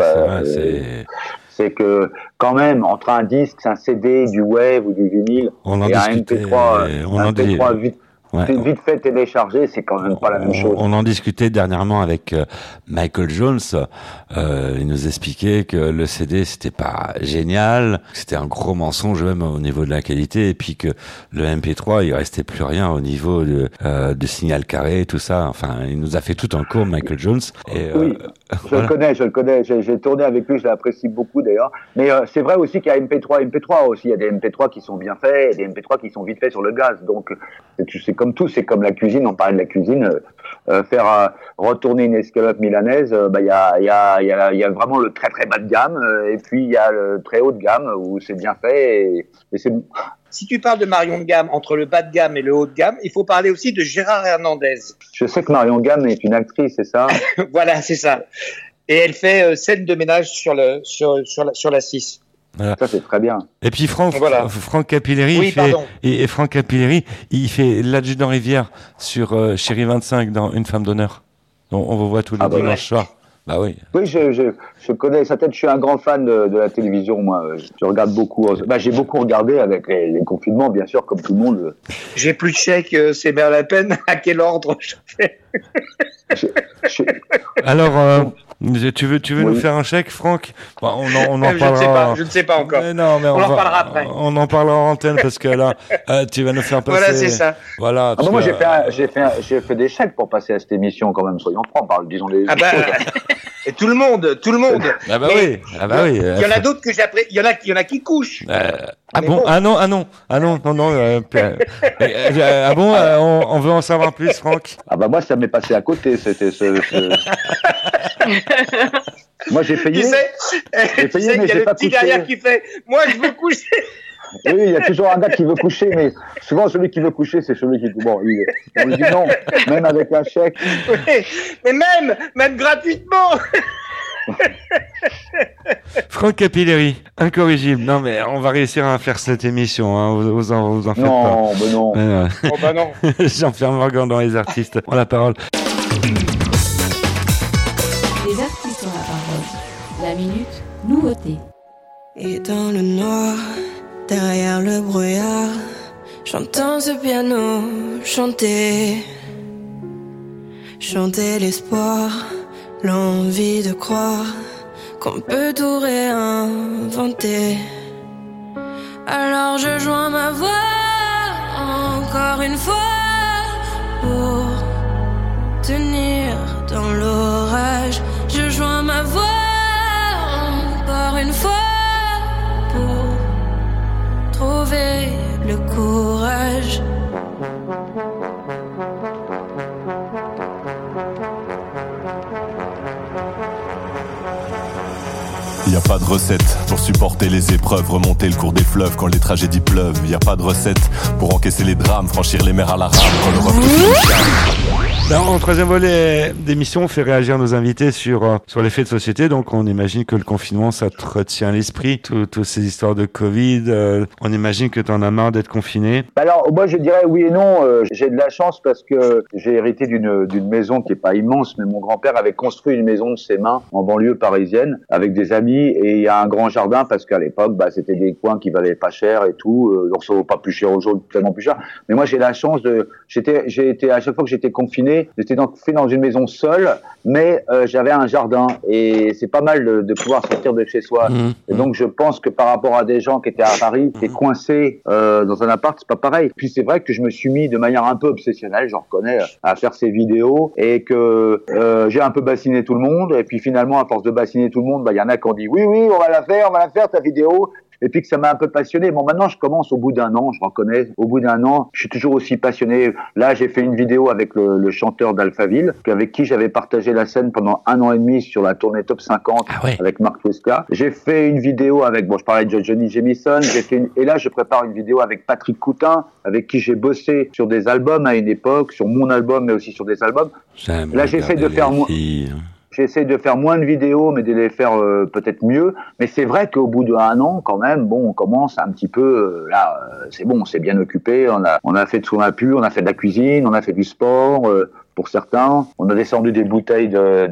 c'est que quand même, entre un disque, un CD, du wave ou du vinyle, et un MP3 vite fait téléchargé, c'est quand même pas la même chose. On en discutait dernièrement avec Michael Jones. Il nous expliquait que le CD, c'était pas génial, que c'était un gros mensonge même au niveau de la qualité, et puis que le MP3, il restait plus rien au niveau de signal carré, tout ça. Enfin, il nous a fait tout un cours, Michael Jones. Et, oui, je le connais. J'ai tourné avec lui, je l'apprécie beaucoup d'ailleurs. Mais c'est vrai aussi qu'il y a MP3 aussi. Il y a des MP3 qui sont bien faits, et des MP3 qui sont vite faits sur le gaz. Donc, c'est comme tout, c'est comme la cuisine. On parlait de la cuisine. Faire retourner une escalope milanaise, il y a vraiment le très très bas de gamme, et puis il y a le très haut de gamme où c'est bien fait. Et c'est... Si tu parles de Marion de gamme, entre le bas de gamme et le haut de gamme, il faut parler aussi de Gérard Hernandez. Je sais que Marion de gamme est une actrice, c'est ça? Voilà, c'est ça. Et elle fait scène de ménage sur la 6. Voilà. Ça, c'est très bien. Et puis Franck Capilleri, Franck Capilleri, il fait l'adjudant Rivière sur Chérie 25 dans Une femme d'honneur. On vous voit tous les dimanches soirs. Bah oui. Oui, je connais sa tête. Je suis un grand fan de la télévision, moi. Je regarde beaucoup. J'ai beaucoup regardé avec les confinements, bien sûr, comme tout le monde. J'ai plus de chèques, c'est bien la peine. À quel ordre je fais? Alors, tu veux nous faire un chèque, Franck? On en parlera. Je ne sais pas encore. Mais non, mais on en parlera après. On en parlera en antenne parce que là, tu vas nous faire passer. Voilà, c'est ça. Voilà. Moi, j'ai fait des chèques pour passer à cette émission, quand même. Soyons francs, disons les. Et tout le monde. Ah bah oui. Il y en a d'autres que j'apprécie. Il y en a qui couchent. Ah bon? Ah non. Ah bon? On veut en savoir plus, Franck. Ah bah moi, ça m'est passé à côté. C'était Moi, j'ai payé. Tu sais, il y a le petit derrière qui fait. Moi, je veux coucher. Oui, il y a toujours un gars qui veut coucher, mais souvent celui qui veut coucher, c'est celui qui... Bon, on lui dit non, même avec un chèque. Oui, mais même gratuitement. Franck Capilleri, incorrigible. Non, mais on va réussir à faire cette émission, hein. Vous en faites pas. Non, mais non. Oh bah non. Jean-Pierre Morgan dans Les Artistes ont la parole. Les artistes ont la parole. La minute nouveauté. Et dans le noir, derrière le brouillard, j'entends ce piano chanter. Chanter l'espoir, l'envie de croire qu'on peut tout réinventer. Alors je joins ma voix encore une fois pour tenir dans l'orage. Je joins ma voix encore une fois pour trouver le courage. Y a pas de recette pour supporter les épreuves, remonter le cours des fleuves quand les tragédies pleuvent. Y a pas de recette pour encaisser les drames, franchir les mers à la rame quand le reflet. En troisième volet d'émission, on fait réagir nos invités sur les faits de société. Donc, on imagine que le confinement, ça te retient l'esprit. Toutes ces histoires de Covid, on imagine que t'en as marre d'être confiné. Alors, moi, je dirais oui et non. J'ai de la chance parce que j'ai hérité d'une maison qui est pas immense, mais mon grand-père avait construit une maison de ses mains en banlieue parisienne avec des amis, et il y a un grand jardin parce qu'à l'époque, c'était des coins qui valaient pas cher et tout. Donc, ça vaut pas plus cher aujourd'hui, tellement plus cher. Mais moi, j'ai la chance j'ai été, à chaque fois que j'étais confiné, j'étais fait dans une maison seule, mais j'avais un jardin, et c'est pas mal de pouvoir sortir de chez soi. Et donc je pense que par rapport à des gens qui étaient à Paris, qui étaient coincés dans un appart, c'est pas pareil. Puis c'est vrai que je me suis mis de manière un peu obsessionnelle, j'en reconnais, à faire ces vidéos, et que j'ai un peu bassiné tout le monde. Et puis finalement, à force de bassiner tout le monde, il y en a qui ont dit oui, on va la faire ta vidéo. Et puis que ça m'a un peu passionné. Bon, maintenant, je commence au bout d'un an, je reconnais, au bout d'un an, je suis toujours aussi passionné. Là, j'ai fait une vidéo avec le chanteur d'Alphaville, avec qui j'avais partagé la scène pendant 1 an et demi sur la tournée Top 50 avec Marc Fresca. J'ai fait une vidéo avec, je parlais de Johnny Jamison, et là, je prépare une vidéo avec Patrick Coutin, avec qui j'ai bossé sur des albums à une époque, sur mon album, mais aussi sur des albums. Là, j'essaie de faire J'essaie de faire moins de vidéos, mais de les faire peut-être mieux. Mais c'est vrai qu'au bout d'1 an, quand même, on commence un petit peu. C'est bon, on s'est bien occupé. On a fait tout ce qu'on a pu. On a fait de la cuisine, on a fait du sport pour certains. On a descendu des bouteilles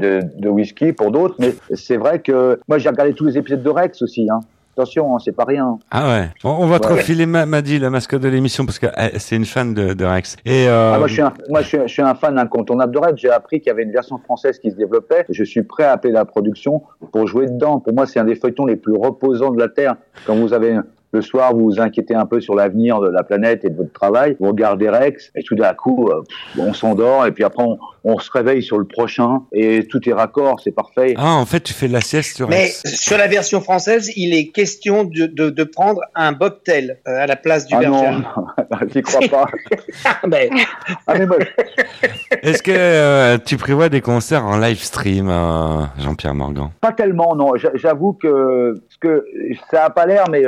de whisky pour d'autres. Mais c'est vrai que moi, j'ai regardé tous les épisodes de Rex aussi. Attention, c'est pas rien. Ah ouais. On va te refiler Maddy, la mascotte de l'émission, parce que c'est une fan de Rex. Et moi, je suis un fan incontournable de Rex. J'ai appris qu'il y avait une version française qui se développait. Je suis prêt à appeler la production pour jouer dedans. Pour moi, c'est un des feuilletons les plus reposants de la Terre. Quand vous avez le soir, vous vous inquiétez un peu sur l'avenir de la planète et de votre travail. Vous regardez Rex, et tout d'un coup, on s'endort, et puis après, on se réveille sur le prochain, et tout est raccord, c'est parfait. Ah, en fait, tu fais de la sieste sur Rex. Mais sur la version française, il est question de prendre un bobtail à la place du berger. Non, j'y crois pas. mais moi... Est-ce que tu prévois des concerts en live stream, Jean-Pierre Morgan? Pas tellement, non. J'avoue que ça a pas l'air, mais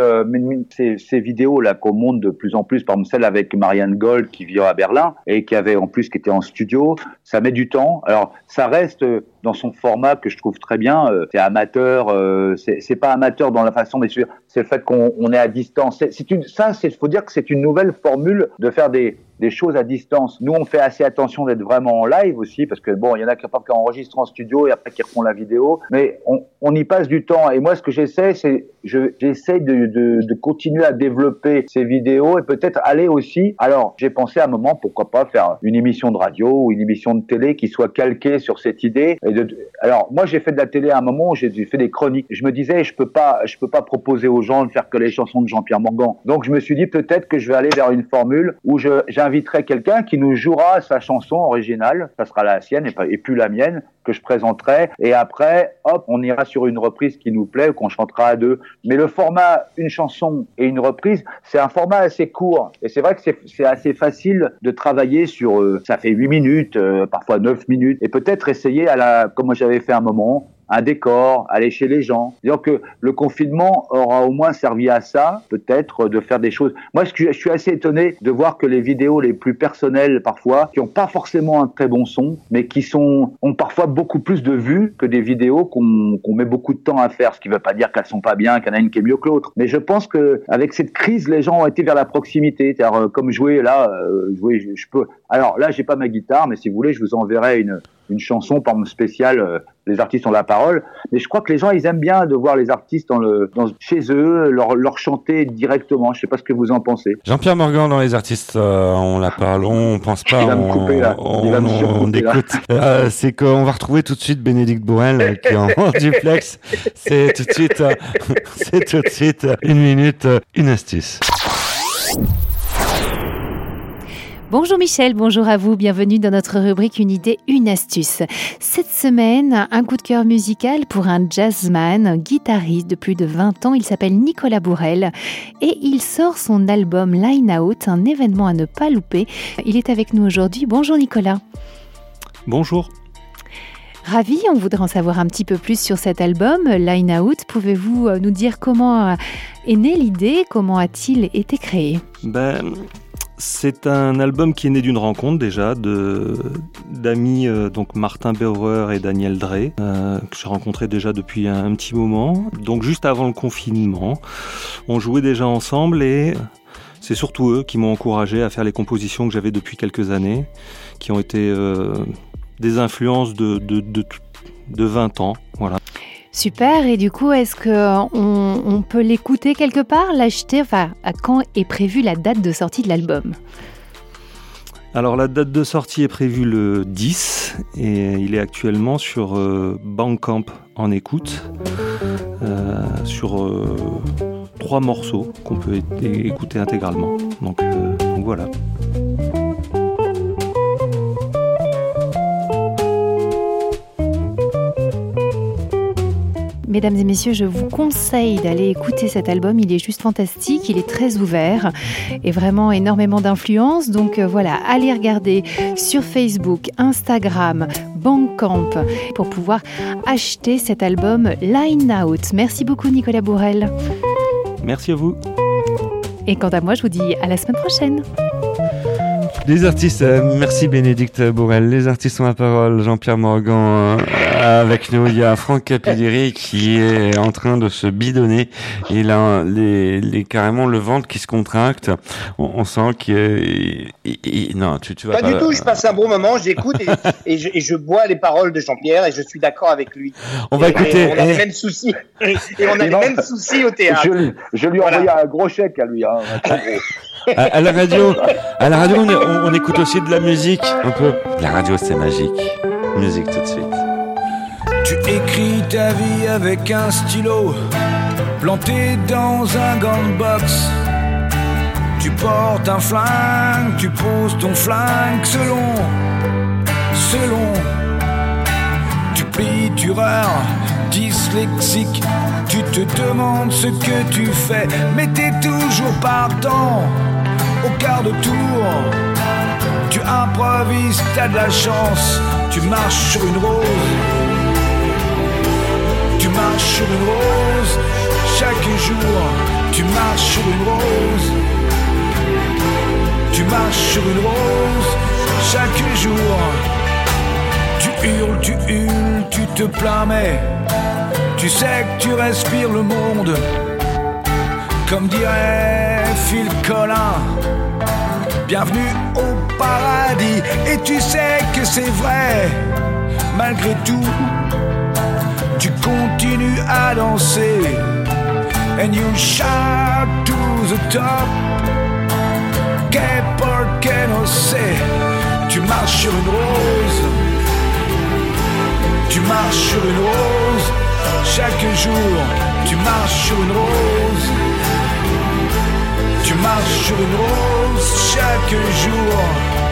ces vidéos là qu'on monte de plus en plus, par exemple celle avec Marianne Gold qui vit à Berlin et qui était en studio, ça met du temps. Alors ça reste dans son format que je trouve très bien. C'est amateur, c'est pas amateur dans la façon, mais c'est le fait qu'on est à distance. Faut dire que c'est une nouvelle formule de faire des choses à distance. Nous, on fait assez attention d'être vraiment en live aussi, parce que il y en a qui enregistrent en studio et après qui refont la vidéo, mais on y passe du temps. Et moi, ce que j'essaie, j'essaie de continuer à développer ces vidéos et peut-être aller aussi. Alors, j'ai pensé à un moment, pourquoi pas faire une émission de radio ou une émission de télé qui soit calquée sur cette idée. Alors, moi, j'ai fait de la télé à un moment où j'ai fait des chroniques. Je me disais, je peux pas proposer aux gens de faire que les chansons de Jean-Pierre Morgan. Donc, je me suis dit peut-être que je vais aller vers une formule où j'inviterai quelqu'un qui nous jouera sa chanson originale. Ça sera la sienne et plus la mienne, que je présenterai. Et après, hop, on ira sur une reprise qui nous plaît ou qu'on chantera à deux. Mais le format une chanson et une reprise, c'est un format assez court. Et c'est vrai que c'est assez facile de travailler sur, ça fait 8 minutes, parfois 9 minutes. Et peut-être essayer comme j'avais fait un moment, un décor, aller chez les gens. C'est-à-dire que le confinement aura au moins servi à ça, peut-être, de faire des choses. Moi, je suis assez étonné de voir que les vidéos les plus personnelles, parfois, qui n'ont pas forcément un très bon son, mais qui ont parfois beaucoup plus de vues que des vidéos qu'on met beaucoup de temps à faire, ce qui ne veut pas dire qu'elles sont pas bien, qu'il y en a une qui est mieux que l'autre. Mais je pense que avec cette crise, les gens ont été vers la proximité. C'est-à-dire, comme jouer là, je peux. Alors là, j'ai pas ma guitare, mais si vous voulez, je vous enverrai une chanson, par exemple spéciale, les artistes ont la parole. Mais je crois que les gens, ils aiment bien de voir les artistes chez eux, leur chanter directement. Je sais pas ce que vous en pensez. Jean-Pierre Morgan dans les artistes ont la parole. On pense pas, on écoute. C'est qu'on va retrouver tout de suite Bénédicte Bourrel qui est en duplex. C'est tout de suite 1 minute, une astuce. Bonjour Michel, bonjour à vous, bienvenue dans notre rubrique Une idée, une astuce. Cette semaine, un coup de cœur musical pour un jazzman, guitariste de plus de 20 ans, il s'appelle Nicolas Bourrel et il sort son album Line Out, un événement à ne pas louper. Il est avec nous aujourd'hui, bonjour Nicolas. Bonjour. Ravi, on voudrait en savoir un petit peu plus sur cet album, Line Out. Pouvez-vous nous dire comment est née l'idée, comment a-t-il été créé ? C'est un album qui est né d'une rencontre déjà d'amis, donc Martin Bauer et Daniel Drey, que j'ai rencontré déjà depuis un petit moment. Donc juste avant le confinement, on jouait déjà ensemble et c'est surtout eux qui m'ont encouragé à faire les compositions que j'avais depuis quelques années, qui ont été des influences de 20 ans, voilà. Super, et du coup, est-ce qu'on peut l'écouter quelque part, l'acheter, enfin, à quand est prévue la date de sortie de l'album ? Alors la date de sortie est prévue le 10 et il est actuellement sur Bandcamp en écoute, sur 3 morceaux qu'on peut écouter intégralement, donc voilà. Mesdames et messieurs, je vous conseille d'aller écouter cet album, il est juste fantastique, il est très ouvert et vraiment énormément d'influence. Donc voilà, allez regarder sur Facebook, Instagram, Bandcamp pour pouvoir acheter cet album Line Out. Merci beaucoup Nicolas Bourrel. Merci à vous. Et quant à moi, je vous dis à la semaine prochaine. Les artistes, merci Bénédicte Bourrel. Les artistes ont la parole. Jean-Pierre Morgan avec nous. Il y a Franck Capilleri qui est en train de se bidonner. Il a carrément le ventre qui se contracte. On sent qu'il non, tu vas pas du tout. Je passe un bon moment. J'écoute et je bois les paroles de Jean-Pierre et je suis d'accord avec lui. On va écouter. On a les mêmes soucis. Et on a les mêmes soucis au théâtre. Je lui ai envoyé un gros chèque à lui. Hein, à la radio, on écoute aussi de la musique, un peu. La radio, c'est magique. Musique tout de suite. Tu écris ta vie avec un stylo planté dans un gant de boxe. Tu portes un flingue, tu poses ton flingue selon. Tu plies, tu reurs, dyslexique. Tu te demandes ce que tu fais, mais t'es toujours partant. Au quart de tour, tu improvises, t'as de la chance. Tu marches sur une rose. Tu marches sur une rose. Chaque jour, tu marches sur une rose. Tu marches sur une rose. Chaque jour, tu hurles, tu te plains, mais tu sais que tu respires le monde. Comme dirait Phil Collins, bienvenue au paradis. Et tu sais que c'est vrai, malgré tout, tu continues à danser. And you shout to the top, que porque no sé. Tu marches sur une rose. Tu marches sur une rose. Chaque jour, tu marches sur une rose. Tu marches sur une rose chaque jour.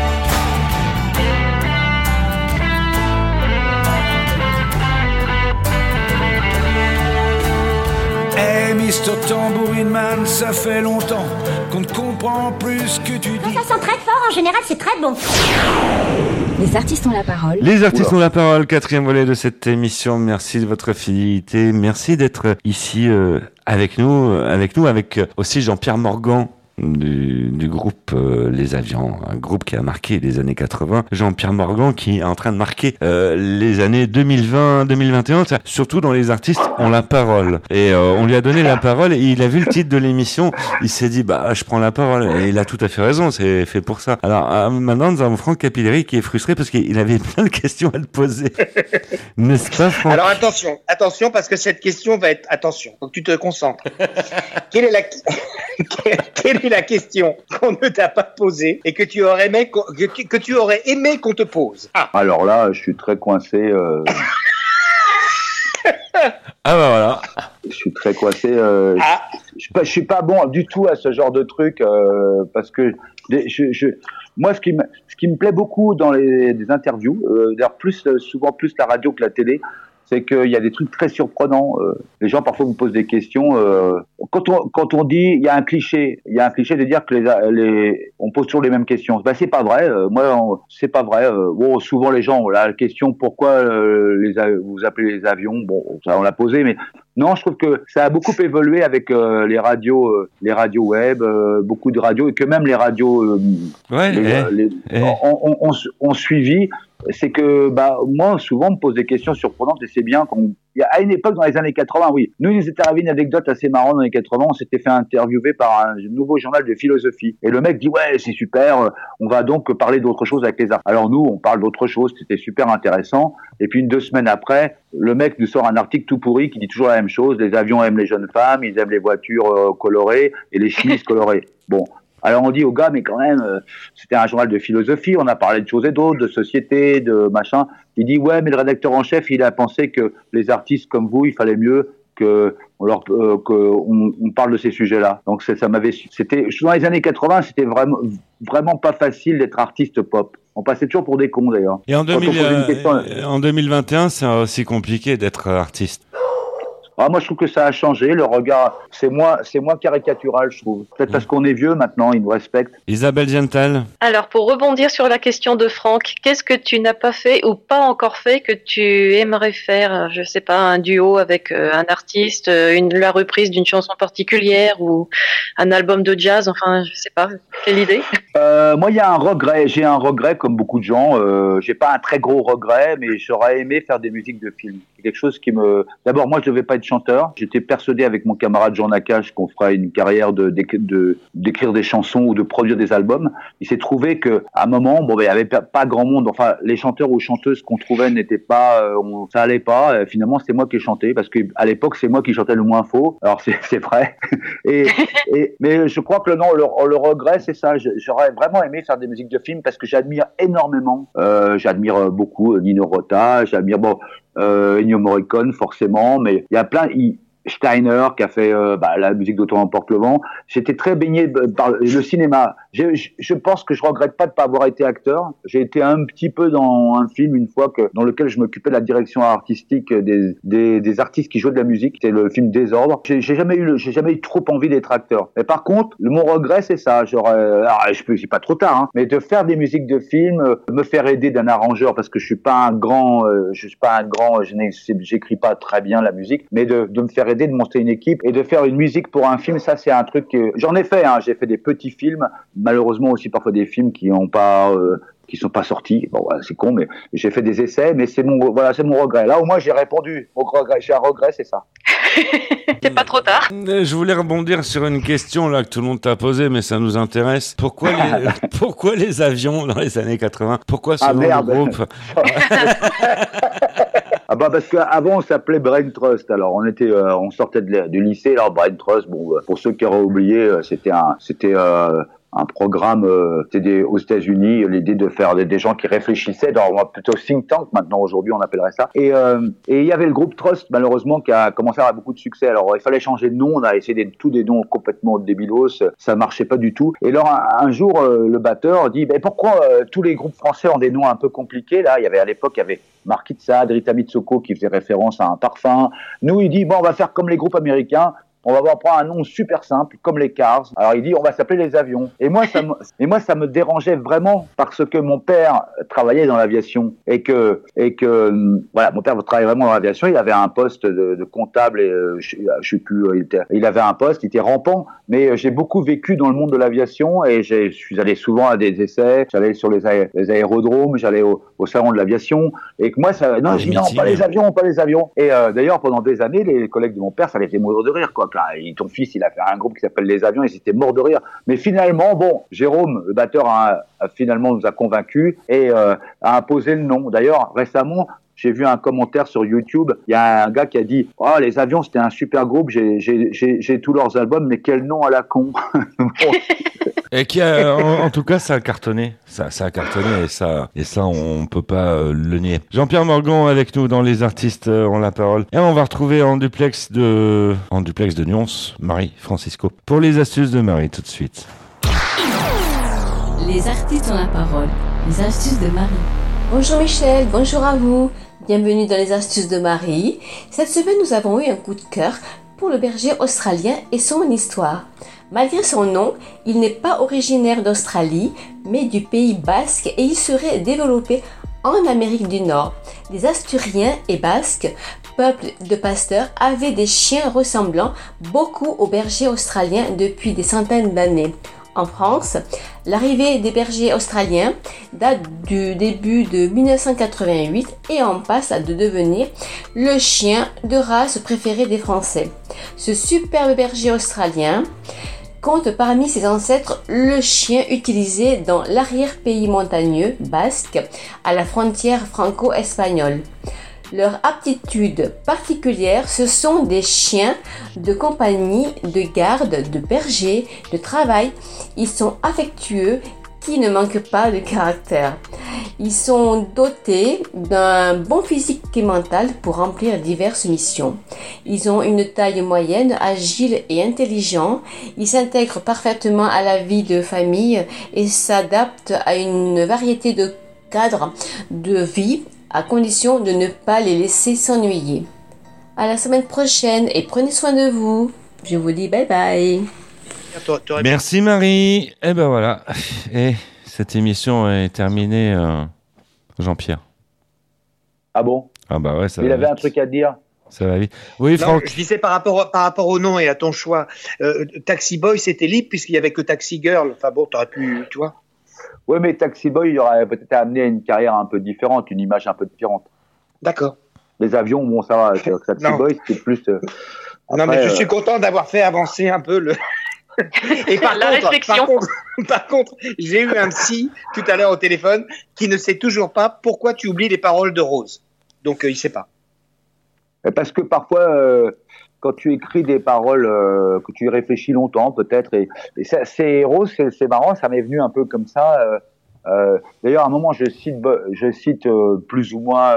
Hey Mr. Tambourine Man, ça fait longtemps qu'on ne comprend plus ce que tu dis. Ça sent très fort, en général c'est très bon. Les artistes ont la parole. Les artistes ont la parole, 4e volet de cette émission. Merci de votre fidélité. Merci d'être ici avec nous, avec aussi Jean-Pierre Morgan du groupe Les Avions, un groupe qui a marqué les années 80. Jean-Pierre Morgan qui est en train de marquer les années 2020-2021, surtout dans les artistes ont la parole. Et on lui a donné la parole et il a vu le titre de l'émission, il s'est dit je prends la parole et il a tout à fait raison, c'est fait pour ça. Alors maintenant nous avons Franck Capilleri qui est frustré parce qu'il avait plein de questions à te poser. N'est-ce pas Franck? Alors attention parce que cette question va être faut que tu te concentres. Quelle est la question qu'on ne t'a pas posée et que tu aurais aimé qu'on te pose? Alors là, je suis très coincé. Voilà. Je suis très coincé. Je suis pas bon du tout à ce genre de truc parce que moi, ce qui me plaît beaucoup dans des interviews, d'ailleurs souvent plus la radio que la télé, c'est qu'il y a des trucs très surprenants. Les gens parfois me posent des questions. Quand on dit, il y a un cliché de dire que on pose toujours les mêmes questions. C'est pas vrai. C'est pas vrai. Souvent les gens ont la question pourquoi vous appelez les avions. Bon, ça on l'a posé, mais non, je trouve que ça a beaucoup évolué avec les radios web, beaucoup de radios et que même les radios ont suivi. C'est que moi souvent on me pose des questions surprenantes et c'est bien à une époque dans les années 80, oui. Nous, il nous était arrivé une anecdote assez marrante dans les 80, on s'était fait interviewer par un nouveau journal de philosophie. Et le mec dit c'est super, on va donc parler d'autre chose avec les arts. Alors nous, on parle d'autre chose, c'était super intéressant. Et puis 2 semaines après, le mec nous sort un article tout pourri qui dit toujours la même chose, les avions aiment les jeunes femmes, ils aiment les voitures colorées et les chemises colorées. Bon. Alors on dit au gars, mais quand même, c'était un journal de philosophie, on a parlé de choses et d'autres, de société, de machin. Il dit mais le rédacteur en chef, il a pensé que les artistes comme vous, il fallait mieux qu'on parle de ces sujets-là. Donc c'était dans les années 80, c'était vraiment pas facile d'être artiste pop. On passait toujours pour des cons d'ailleurs. Et en 2021, c'est aussi compliqué d'être artiste. Moi, je trouve que ça a changé. Le regard, c'est moins caricatural, je trouve. Peut-être parce qu'on est vieux maintenant, ils nous respectent. Isabelle Gental. Alors, pour rebondir sur la question de Franck, qu'est-ce que tu n'as pas fait ou pas encore fait que tu aimerais faire? Je sais pas, un duo avec un artiste, la reprise d'une chanson particulière ou un album de jazz. Enfin, je sais pas. Quelle idée? Moi, il y a un regret. J'ai un regret, comme beaucoup de gens. J'ai pas un très gros regret, mais j'aurais aimé faire des musiques de films. C'est quelque chose qui me. D'abord, moi, je devais pas être chanteur. J'étais persuadé avec mon camarade Jean Nakache qu'on ferait une carrière d'écrire des chansons ou de produire des albums. Il s'est trouvé que à un moment, il y avait pas grand monde. Enfin, les chanteurs ou chanteuses qu'on trouvait n'étaient pas, ça allait pas. Finalement, c'était moi qui ai chanté parce que à l'époque, c'est moi qui chantais le moins faux. Alors c'est vrai. Mais je crois que le regret, c'est ça. J'aurais vraiment aimé faire des musiques de films parce que j'admire énormément. J'admire beaucoup Nino Rota. J'admire Ennio Morricone forcément, mais il y a plein. Steiner qui a fait la musique d'Auto emporte le vent. J'étais très baigné par le cinéma. Je pense que je regrette pas de pas avoir été acteur. J'ai été un petit peu dans un film une fois dans lequel je m'occupais de la direction artistique des artistes qui jouaient de la musique. C'était le film Désordre. J'ai jamais eu trop envie d'être acteur. Mais par contre, mon regret c'est ça. C'est pas trop tard, hein, mais de faire des musiques de films, me faire aider d'un arrangeur parce que je suis pas un grand, j'écris pas très bien la musique, mais de me faire aider, de monter une équipe et de faire une musique pour un film, ça c'est un truc que j'en ai fait. J'ai fait des petits films, malheureusement aussi parfois des films qui sont pas sortis. Bon, c'est con, mais j'ai fait des essais, mais c'est mon regret. Là, au moins, j'ai répondu. J'ai un regret, c'est ça. C'est pas trop tard. Je voulais rebondir sur une question là que tout le monde t'a posée, mais ça nous intéresse. Pourquoi les avions dans les années 80? Pourquoi ce nom de groupe? Parce qu'avant on s'appelait Brain Trust. Alors on sortait du lycée. Alors Brain Trust, pour ceux qui auraient oublié, c'était un programme aux États-Unis, l'idée de faire des gens qui réfléchissaient, plutôt think tank maintenant, aujourd'hui on appellerait ça. Et il y avait le groupe Trust, malheureusement, qui a commencé à avoir beaucoup de succès. Alors il fallait changer de nom, on a essayé tous des noms complètement débilos, ça marchait pas du tout. Et alors un jour le batteur dit pourquoi tous les groupes français ont des noms un peu compliqués? Là, à l'époque il y avait Marquis de Sade, Rita Mitsoko qui faisait référence à un parfum. Nous il dit on va faire comme les groupes américains. on va prendre un nom super simple, comme les Cars. Alors il dit, on va s'appeler les avions. Et moi, ça me dérangeait vraiment parce que mon père travaillait dans l'aviation et que voilà, mon père travaillait vraiment dans l'aviation. Il avait un poste de comptable et je sais plus, il avait un poste, il était rampant. Mais j'ai beaucoup vécu dans le monde de l'aviation et je suis allé souvent à des essais. J'allais sur les aérodromes, j'allais au salon de l'aviation. Et que moi, je dis non, pas les avions. Et d'ailleurs, pendant des années, les collègues de mon père, ça les fait mourir de rire, quoi. Ton fils, il a fait un groupe qui s'appelle Les Avions, ils étaient morts de rire. Mais finalement, bon, Jérôme, le batteur, finalement nous a convaincus et a imposé le nom. D'ailleurs, récemment, j'ai vu un commentaire sur YouTube, il y a un gars qui a dit « Oh, Les Avions, c'était un super groupe, j'ai tous leurs albums, mais quel nom à la con !» Et qui a, en tout cas, ça a cartonné. Ça a cartonné et ça, on peut pas le nier. Jean-Pierre Morgan avec nous dans Les Artistes ont la parole. Et on va retrouver en duplex de Nyons, Marie Francisco. Pour les astuces de Marie, tout de suite. Les artistes ont la parole. Les astuces de Marie. Bonjour Michel, bonjour à vous. Bienvenue dans les astuces de Marie. Cette semaine, nous avons eu un coup de cœur pour le berger australien et son histoire. Malgré son nom, il n'est pas originaire d'Australie, mais du Pays Basque et il serait développé en Amérique du Nord. Les Asturiens et Basques, peuple de pasteurs, avaient des chiens ressemblant beaucoup aux bergers australiens depuis des centaines d'années. En France, l'arrivée des bergers australiens date du début de 1988 et en passe à devenir le chien de race préféré des Français. Ce superbe berger australien compte parmi ses ancêtres le chien utilisé dans l'arrière-pays montagneux basque à la frontière franco-espagnole. Leur aptitude particulière, ce sont des chiens de compagnie, de garde, de berger, de travail. Ils sont affectueux, qui ne manquent pas de caractère. Ils sont dotés d'un bon physique et mental pour remplir diverses missions. Ils ont une taille moyenne, agile et intelligent. Ils s'intègrent parfaitement à la vie de famille et s'adaptent à une variété de cadres de vie, à condition de ne pas les laisser s'ennuyer. À la semaine prochaine et prenez soin de vous. Je vous dis bye bye. Merci Marie. Et ben voilà. Et cette émission est terminée, Jean-Pierre. Ah bon? Ah bah ouais, ça Il va avait vite. un truc à dire. Ça va vite. Oui, Franck. Je disais par rapport au nom et à ton choix. Taxi Boy, c'était libre puisqu'il y avait que Taxi Girl. Enfin bon, t'aurais pu, tu vois. Oui, mais Taxi Boy, il aurait peut-être amené une carrière un peu différente, une image un peu différente. D'accord. Les avions, bon, ça va. Taxi Boy, c'était plus. Non, mais je suis content d'avoir fait avancer un peu le. Et par contre, j'ai eu un psy tout à l'heure au téléphone qui ne sait toujours pas pourquoi tu oublies les paroles de Rose. Donc, il ne sait pas. Parce que parfois, quand tu écris des paroles, que tu y réfléchis longtemps, peut-être, et c'est Rose, c'est marrant, ça m'est venu un peu comme ça. D'ailleurs, à un moment, je cite plus ou moins,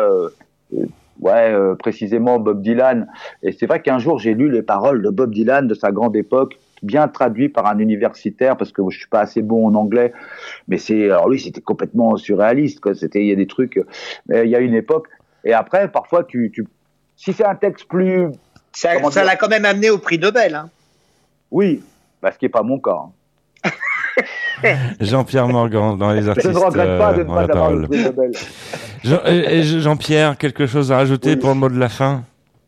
précisément Bob Dylan. Et c'est vrai qu'un jour, j'ai lu les paroles de Bob Dylan de sa grande époque, bien traduit par un universitaire, parce que je suis pas assez bon en anglais, mais alors lui, c'était complètement surréaliste, quoi. Il y a des trucs, il y a une époque, et après, parfois, si c'est un texte plus... Ça l'a quand même amené au prix Nobel, hein. Oui, ce qui n'est pas mon cas. Hein. Jean-Pierre Morgan dans Les Artistes. Je ne regrette pas de ne pas avoir le prix Nobel. Jean-Pierre, quelque chose à rajouter pour le mot de la fin?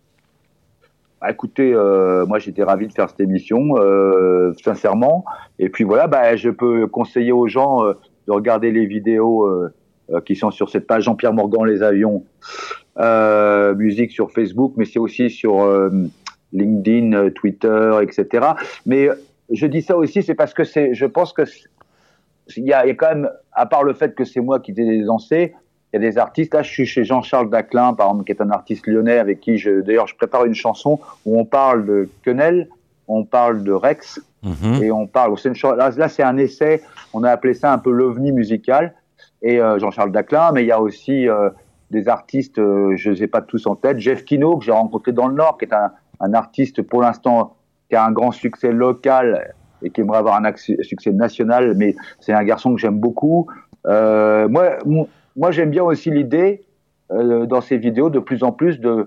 Écoutez, moi j'étais ravi de faire cette émission, sincèrement. Et puis voilà, je peux conseiller aux gens de regarder les vidéos qui sont sur cette page Jean-Pierre Morgan, Les Avions, musique sur Facebook, mais c'est aussi sur LinkedIn, Twitter, etc. Mais je dis ça aussi, c'est parce que je pense que il y a quand même, à part le fait que c'est moi qui ai lancé, il y a des artistes. Là, je suis chez Jean-Charles Daclin, par exemple, qui est un artiste lyonnais avec qui d'ailleurs, je prépare une chanson où on parle de Quenelle, on parle de Rex, et on parle. Là, c'est un essai. On a appelé ça un peu l'ovni musical. Et Jean-Charles Daclin, mais il y a aussi des artistes, je ne les ai pas tous en tête. Jeff Kino, que j'ai rencontré dans le Nord, qui est un artiste pour l'instant qui a un grand succès local et qui aimerait avoir un succès national. Mais c'est un garçon que j'aime beaucoup. Moi, j'aime bien aussi l'idée, dans ces vidéos, de plus en plus de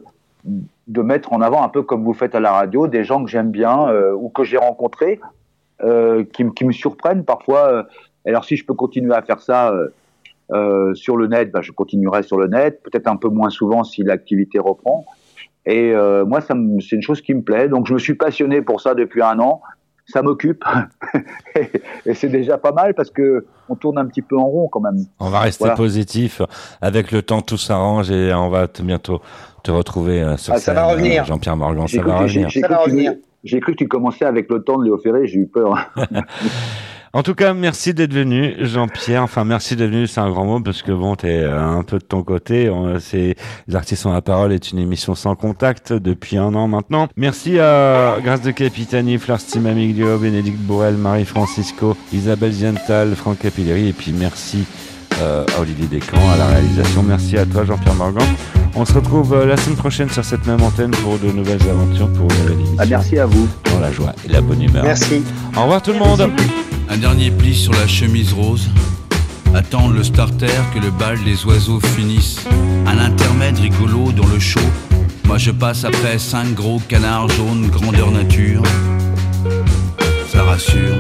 de mettre en avant un peu comme vous faites à la radio des gens que j'aime bien ou que j'ai rencontrés qui me surprennent parfois. Alors si je peux continuer à faire ça sur le net, je continuerai sur le net, peut-être un peu moins souvent si l'activité reprend. Et moi, c'est une chose qui me plaît. Donc je me suis passionné pour ça depuis 1 an. Ça m'occupe et c'est déjà pas mal parce que on tourne un petit peu en rond quand même. On va rester positif. Avec le temps, tout s'arrange et on va bientôt te retrouver sur scène. Ça va revenir. Jean-Pierre Morgan, ça va revenir. J'ai cru que tu commençais avec le temps de Léo Ferré, j'ai eu peur. En tout cas, merci d'être venu, Jean-Pierre. Enfin, merci d'être venu, c'est un grand mot parce que bon, t'es un peu de ton côté. Les artistes ont la parole est une émission sans contact depuis 1 an maintenant. Merci à Grâce de Capitani, Fleur Stimamiglio, Bénédicte Bourrel, Marie-Francisco, Isabelle Ziental, Franck Capilleri et puis merci à Olivier Descamps à la réalisation. Merci à toi, Jean-Pierre Morgan. On se retrouve la semaine prochaine sur cette même antenne pour de nouvelles aventures, pour une nouvelle émission. Merci à vous. Dans la joie et la bonne humeur. Merci. Au revoir tout le monde. Un dernier pli sur la chemise rose. Attendre le starter, que le bal des oiseaux finisse. Un intermède rigolo dans le show. Moi je passe après 5 gros canards jaunes, grandeur nature. Ça rassure.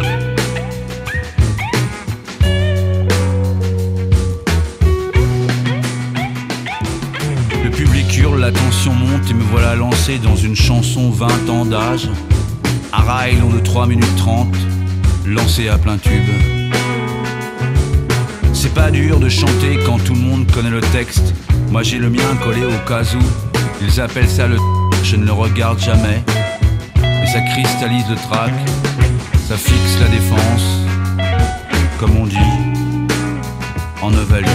Le public hurle, la tension monte et me voilà lancé dans une chanson 20 ans d'âge. Un rail long de 3 minutes 30. Lancé à plein tube. C'est pas dur de chanter quand tout le monde connaît le texte. Moi j'ai le mien collé au cas où. Ils appellent ça le je ne le regarde jamais. Mais ça cristallise le trac. Ça fixe la défense. Comme on dit en Ovalie.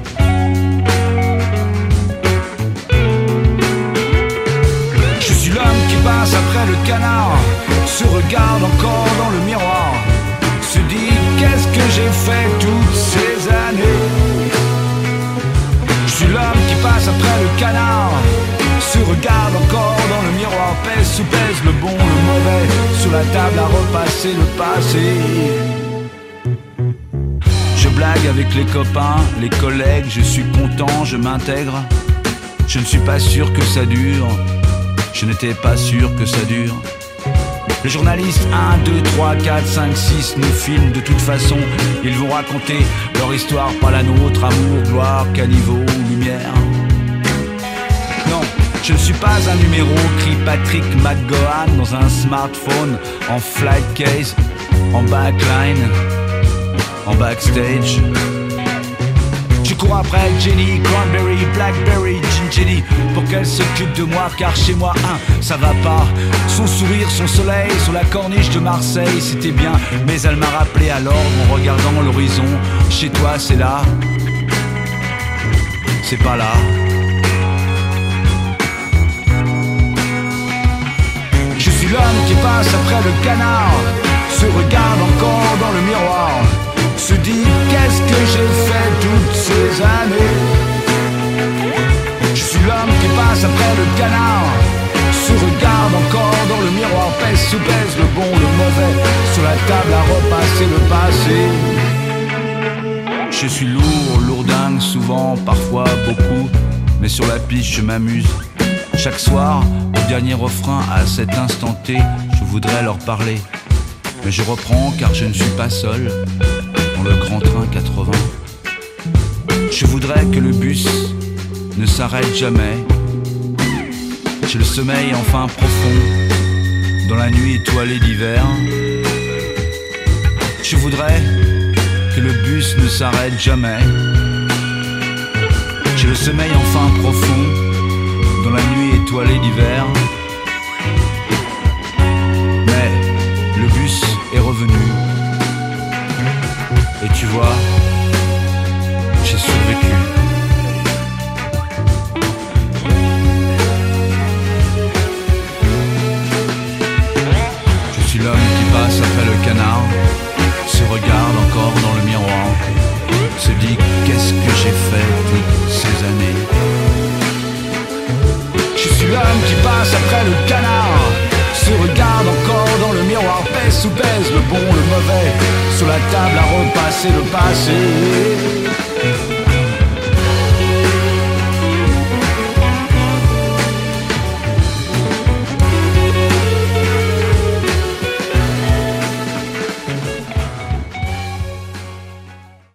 Je suis l'homme qui passe après le canard. Se regarde encore dans le miroir. Se dit qu'est-ce que j'ai fait toutes ces années. Je suis l'homme qui passe après le canard. Se regarde encore dans le miroir. Pèse sous pèse le bon, le mauvais. Sur la table à repasser le passé. Je blague avec les copains, les collègues. Je suis content, je m'intègre. Je ne suis pas sûr que ça dure. Je n'étais pas sûr que ça dure. Les journalistes 1, 2, 3, 4, 5, 6 nous filment de toute façon. Ils vont raconter leur histoire, pas la nôtre. Amour, gloire, caniveau, lumière. Non, je ne suis pas un numéro, crie Patrick McGowan dans un smartphone, en flight case, en backline, en backstage. Je cours après Jenny, Cranberry, Blackberry, Gingy pour qu'elle s'occupe de moi, car chez moi, ça va pas. Son sourire, son soleil sur la corniche de Marseille, c'était bien, mais elle m'a rappelé alors en regardant l'horizon. Chez toi, c'est là, c'est pas là. Je suis l'homme qui passe après le canard, se regarde encore dans le miroir. Se dit qu'est-ce que j'ai fait toutes ces années. Je suis l'homme qui passe après le canard. Se regarde encore dans le miroir. Pèse sous pèse le bon, le mauvais. Sur la table à repasser le passé. Je suis lourd, lourdingue souvent, parfois beaucoup. Mais sur la piste je m'amuse. Chaque soir, au dernier refrain, à cet instant T, je voudrais leur parler. Mais je reprends car je ne suis pas seul. Le grand train 80. Je voudrais que le bus ne s'arrête jamais. J'ai le sommeil enfin profond dans la nuit étoilée d'hiver. Je voudrais que le bus ne s'arrête jamais. J'ai le sommeil enfin profond dans la nuit étoilée d'hiver. Mais le bus est revenu. Et tu vois, j'ai survécu. Je suis l'homme qui passe après le canard, se regarde encore dans le miroir, se dit qu'est-ce que j'ai fait toutes ces années. Je suis l'homme qui passe après le canard, se regarde encore dans le miroir, pèse sous pèse le bon, le mauvais, sur la table à repasser le passé.